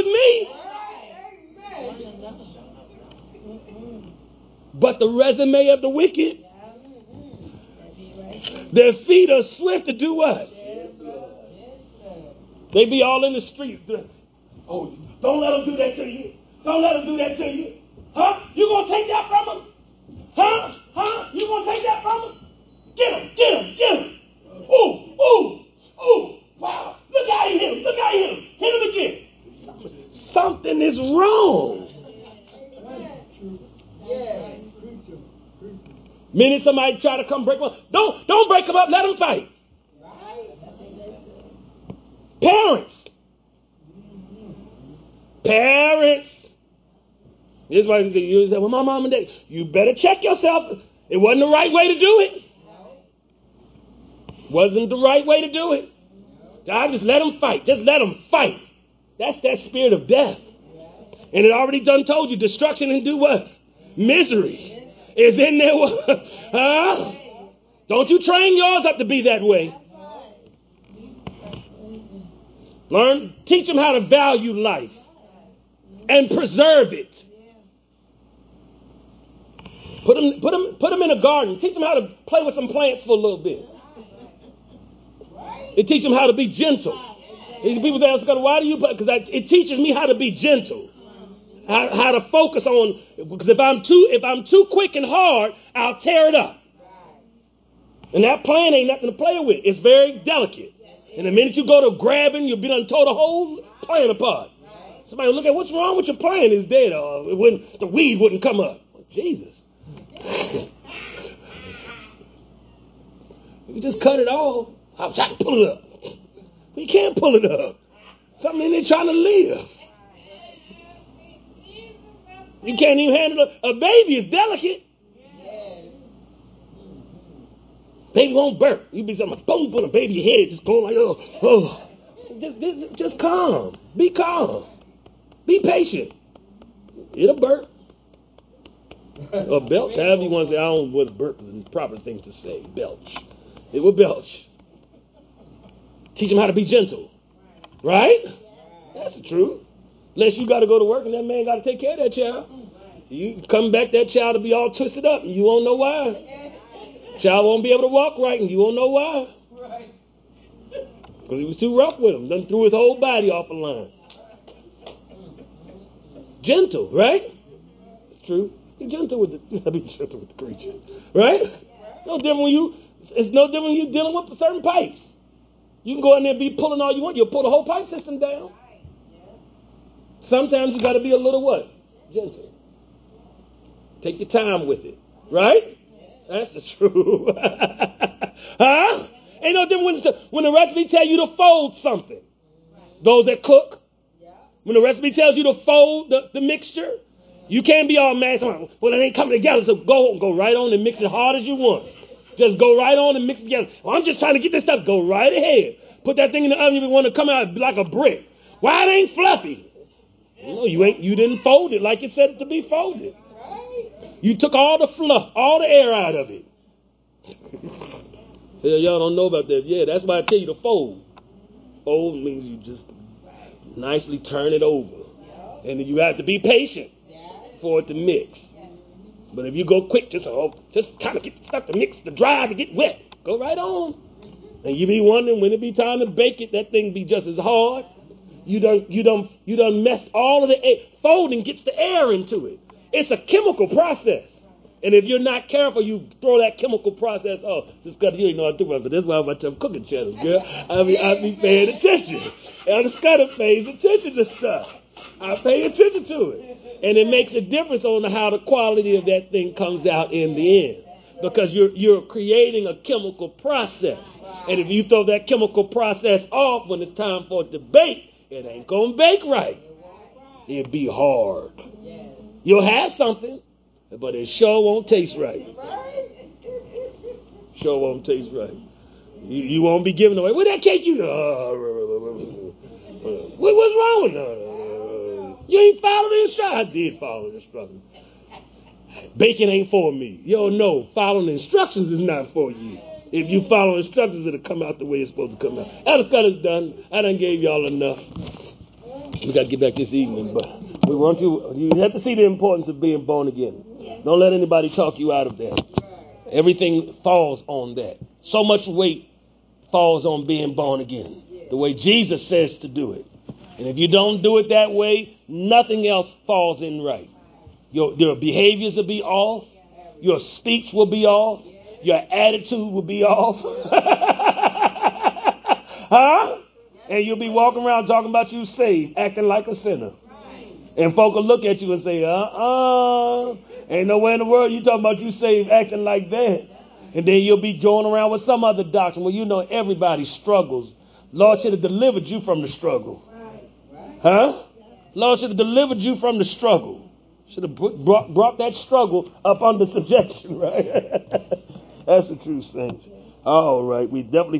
with me. But the resume of the wicked, their feet are swift to do what? They be all in the streets. Oh, don't let them do that to you. Don't let them do that to you. Huh? You going to take that from them? Huh? Huh? You going to take that from them? Get him, get him, get him. Ooh, ooh, ooh. Wow. Look how he hit him. Look how he hit him. Hit him again. Something is wrong. Minute somebody try to come break them up. Don't, don't break them up. Let them fight. Parents. Parents. This is why you say, you say, well, my mom and dad, you better check yourself. It wasn't the right way to do it. Wasn't the right way to do it. God, just let them fight. Just let them fight. That's that spirit of death. And it already done told you destruction and do what? Misery is in there. Huh? Don't you train yours up to be that way. Learn, teach them how to value life and preserve it. Put them, put them, put them in a garden. Teach them how to play with some plants for a little bit. It teaches them how to be gentle. These people say, why do you play? Because it teaches me how to be gentle. How, how to focus on, because if I'm too if I'm too quick and hard, I'll tear it up. And that plant ain't nothing to play with. It's very delicate. And the minute you go to grabbing, you'll be done tore the whole plant apart. Somebody will look at what's wrong with your plant is dead, or it wouldn't, the weed wouldn't come up. Jesus. You just cut it off. I'll try to pull it up. But you can't pull it up. Something in there trying to live. You can't even handle it. A baby is delicate. Baby won't burp. You be something, boom, put a baby's head just going like, oh, oh. Just, just, just calm. Be calm. Be patient. It'll burp. Or belch, however you want to say. I don't know what burp is the proper thing to say. Belch. It will belch. Teach them how to be gentle. Right? That's the truth. Unless you got to go to work and that man got to take care of that child. You come back, that child will be all twisted up and you won't know why. Child won't be able to walk right and you won't know why. Because he was too rough with him. Done threw his whole body off the line. Gentle, right? It's true. Be gentle with the, be gentle with the creature. Right? No different when you, it's no different when you dealing with certain pipes. You can go in there and be pulling all you want. You'll pull the whole pipe system down. Sometimes you got to be a little what? Gentle. Take your time with it. Right? That's the truth. Huh? Ain't no different when, when the recipe tell you to fold something. Those that cook. When the recipe tells you to fold the, the mixture, you can't be all mad. Well, it ain't coming together, so go, go right on and mix it hard as you want. Just go right on and mix it together. Well, I'm just trying to get this stuff. Go right ahead. Put that thing in the oven. You want to come out like a brick. Why it ain't fluffy? No, you ain't. You didn't fold it like you said it to be folded. You took all the fluff, all the air out of it. Yeah, y'all don't know about that. Yeah, that's why I tell you to fold. Fold means you just nicely turn it over. And then you have to be patient for it to mix. But if you go quick, just oh, just kind of get stuff to mix, to dry, to get wet. Go right on. And you be wondering when it be time to bake it, that thing be just as hard. You done, you done, you done messed all of the air. Folding gets the air into it. It's a chemical process. And if you're not careful, you throw that chemical process off. Just because you ain't know how to do it, but that's why I'm about to cooking channels, girl. I mean, I be paying attention. And the Scudder pays attention to stuff. I pay attention to it. And it makes a difference on how the quality of that thing comes out in the end. Because you're you're creating a chemical process. And if you throw that chemical process off when it's time for it to bake, it ain't going to bake right. It'll be hard. You'll have something, but it sure won't taste right. Sure won't taste right. You, you won't be giving away. Well, that cake you... Uh, What, what's wrong with that? You ain't following the instructions. I did follow the instructions. Bacon ain't for me. Yo, no, following the instructions is not for you. If you follow instructions, it'll come out the way it's supposed to come out. Ellis Cut is done. I done gave y'all enough. We got to get back this evening, but we want you, you have to see the importance of being born again. Don't let anybody talk you out of that. Everything falls on that. So much weight falls on being born again. The way Jesus says to do it. And if you don't do it that way, nothing else falls in right. Your, your behaviors will be off. Your speech will be off. Your attitude will be off. Huh? And you'll be walking around talking about you saved, acting like a sinner. And folk will look at you and say, uh-uh. Ain't nowhere in the world you talking about you saved, acting like that. And then you'll be going around with some other doctrine. Well, you know everybody struggles. Lord should have delivered you from the struggle. Huh? Lord should have delivered you from the struggle. Should have brought, brought that struggle up under subjection, right? That's the true saints. All right. We definitely